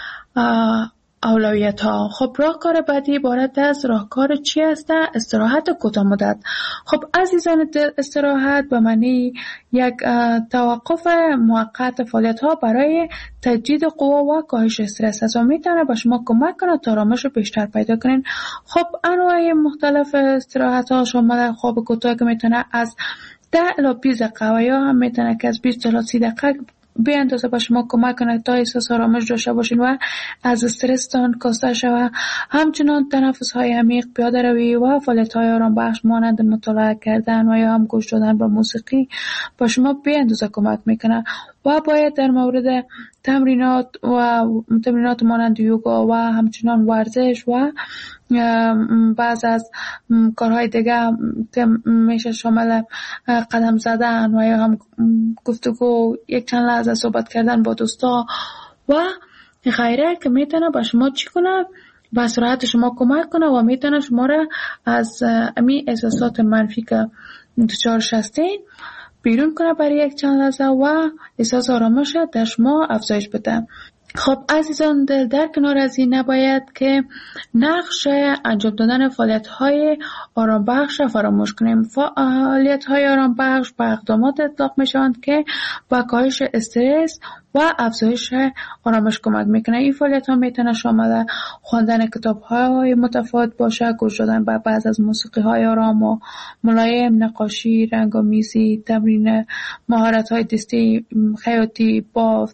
اولویت ها. خب راهکار بعدی عبارت از راهکار چی است؟ استراحت کوتاه مدت. خب عزیزان دل، استراحت به معنی یک توقف موقت فعالیت ها برای تجدید قوا و کاهش استرس است و میتونه به شما کمک کنه تا آرامش بیشتر پیدا کنین. خب انواع مختلف استراحت ها شامل خواب کوتاه که میتونه از 10 الی 20 دقیقه و یا هم میتونه که از 20 تا 30 دقیقه به اندازه به شما کمک کنه تا احساس آرامش داشته باشین و از استرستان کاسته شوه. همچنان تنفس های عمیق، پیاده روی و فعالیت های آرام بخش مانند مطالعه کردن و یا هم گوش دادن به موسیقی به شما به اندازه کمک میکنه. و باید در مورد تمرینات مانند یوگا و همچنان ورزش و بعض از کارهای دیگه که میشه شامل قدم زدن و یا هم گفتگو، یک چند لحظه صحبت کردن با دوستا و غیره که میتونه با شما چی کنه؟ به استراحت شما کمک کنه و میتونه شما را از امی احساسات منفی که دچارش هستین بیرون کنه برای یک چند لحظه و احساس آرامش در شما افزایش بده. خب عزیزان دل، در کنار از این نباید که نقش انجام دادن فعالیت‌های آرام بخش را فراموش کنیم. فعالیت‌های آرام بخش به اقدامات اطلاق میشوند که با کاهش استرس و افزایش آرامش کمک میکنه. این فعالیت‌ها میتونه شامل خواندن کتاب‌های متفاوت باشه، گوش دادن به بعض از موسیقی‌های آرام و ملایم، نقاشی، رنگ‌آمیزی، تمرین مهارت‌های دستی، خیاطی، بافت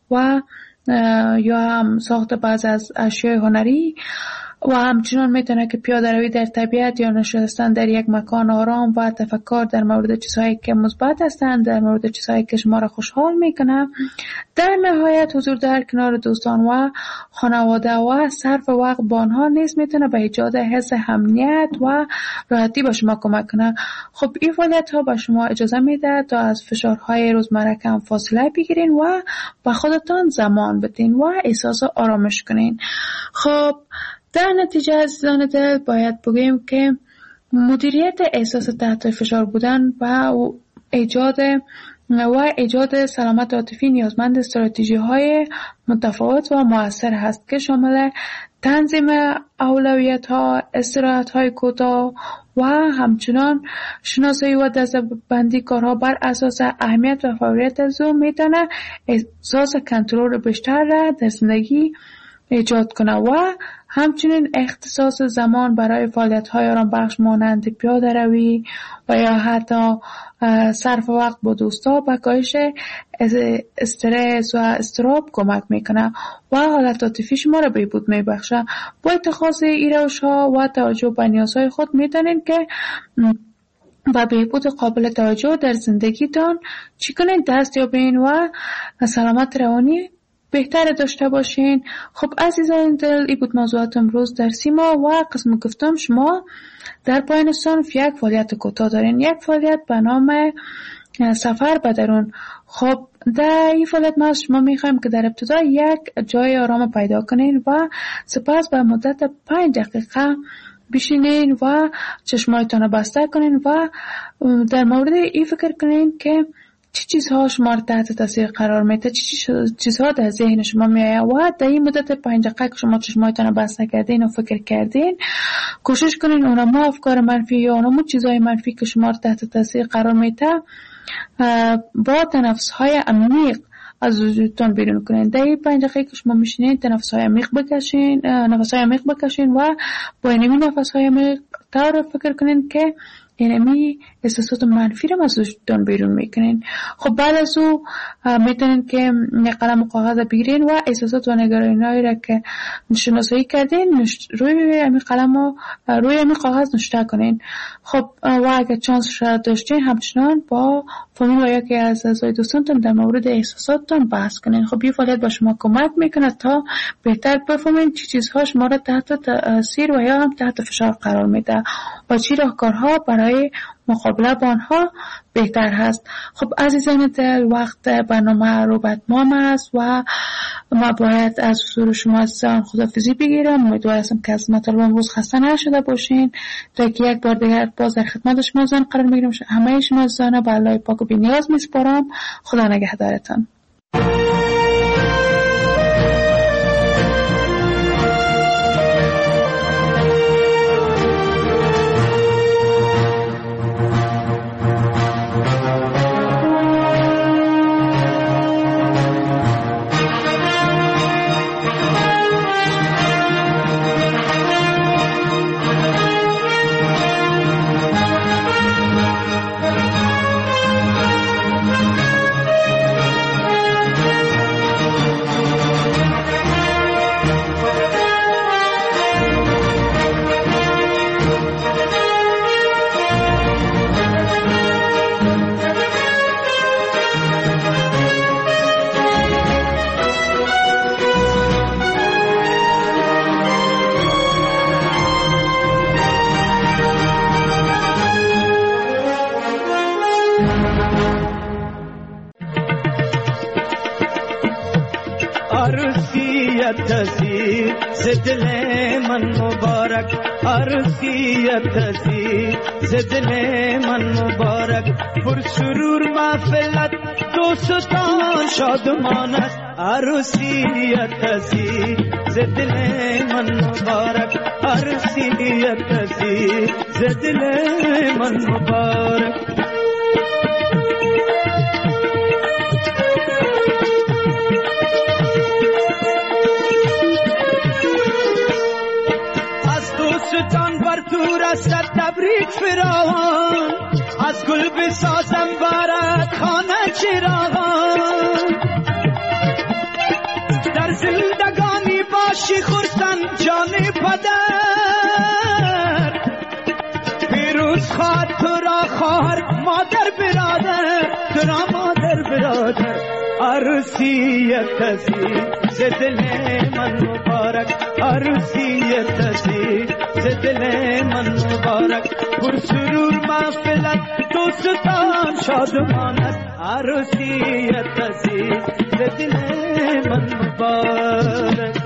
و یا هم ساخت بعض از اشیاء هنری و همچنان میتونه که پیاده روی در طبیعت یا نشستن در یک مکان آرام و تفکر در مورد چیزهایی که مثبت هستند، در مورد چیزهایی که شما را خوشحال میکنه. در نهایت حضور در کنار دوستان و خانواده و صرف وقت با آنها نیز میتونه به ایجاد حس امنیت و راحتی به شما کمک کنه. خب این فعالیت ها به شما اجازه میده تا از فشارهای روزمره کم فاصله بگیرین و به خودتان زمان بدین و احساس آرامش کنین. خب در نتیجه عزیزان دل باید بگوییم که مدیریت احساس تحت فشار بودن و ایجاد سلامت عاطفی نیازمند استراتژی های متفاوت و مؤثر هست که شامل تنظیم اولویت ها، استراحت های کوتاه و همچنان شناسایی و دسته‌بندی کارها بر اساس اهمیت و فوریت از او میتونه احساس کنترل بیشتر را در زندگی ایجاد کنه و همچنین اختصاص زمان برای فعالیت‌های آرامبخش مانند پیاده روی و یا حتی صرف وقت با دوستا به کاهش استرس و اضطراب کمک میکنه و حالت عاطفی شما را بهبود میبخشه. با اتخاذ این روش‌ها و توجه به نیازهای خود میتونین که با بهبود قابل توجه در زندگیتان چی کنین دست یابین و سلامت روانی بهتر داشته باشین. خب عزیزان دل، این بود موضوعات امروز در سیما و قسم گفتم شما در پایان صنف یک فعالیت کوتاه دارین، یک فعالیت به نام سفر به درون. خب در این فعالیت ما شما میخوایم که در ابتدا یک جای آرام پیدا کنین و سپس به مدت 5 دقیقه بشینین و چشمایتان بسته کنین و در مورد این فکر کنین که چه چیزها شما را تحت تاثیر قرار میده، چه چیزها در ذهن شما میآید و در این مدت 5 دقیقه که شما چشمایتان بسته کردین و فکر کردین کوشش کنین اونم افکار منفی یا اونم چیزهای منفی که شما را تحت تاثیر قرار میده با تنفس‌های عمیق از وجودتان بیرون کنین. در این 5 دقیقه که شما میشینین نفس‌های عمیق بکشین و با این نفس‌های عمیق طور فکر کنین که اینمی احساسات منفی رو از وجودتان بیرون میکنین. خب بعد از او میتونین که قلم و کاغذ بگیرین و احساسات و نگرانی‌هایی را که شناسایی کردین روی همین قلم و روی همین کاغذ نوشته کنین. خب و اگر چانس داشتین همچنان با فامیل و یکی از اعضای دوستانتون در مورد احساساتتان بحث کنین. خب این فعالیت با شما کمک میکنه تا بهتر بفهمین چه چیزها شما را تحت تاثیر و یا هم تحت فشار قرار میده و چه راهکارها برای مقابله با آنها بهتر هست. خب عزیزان دل، وقت برنامه رو به اتمام است و ما باید از حضور شما عزیزان خداحافظی بگیرم. امیدوار هستم که از مطالب امروز خسته نشده باشین تا که یک بار دیگر باز در خدمت شما عزیزان قرار میگیرم. همه شما عزیزان به الله پاک و بی‌نیاز میسپارم. خدا نگهدارتان. زدل من مبارک عرضیت هستی زدل من مبارک پر سرور محفلت دوستان شادمان است عروسیت هستی زدل من مبارک عروسیت هستی زدل من مبارک رسد تبریک فراوان از گل بسازم بارد خانه چراغان برا مادر برادر عروسیت عزیز ز دل من مبارک عروسیت عزیز ز دل من مبارک پر سرور محفلت دوستان شادمانت عروسیت عزیز ز دل من مبارک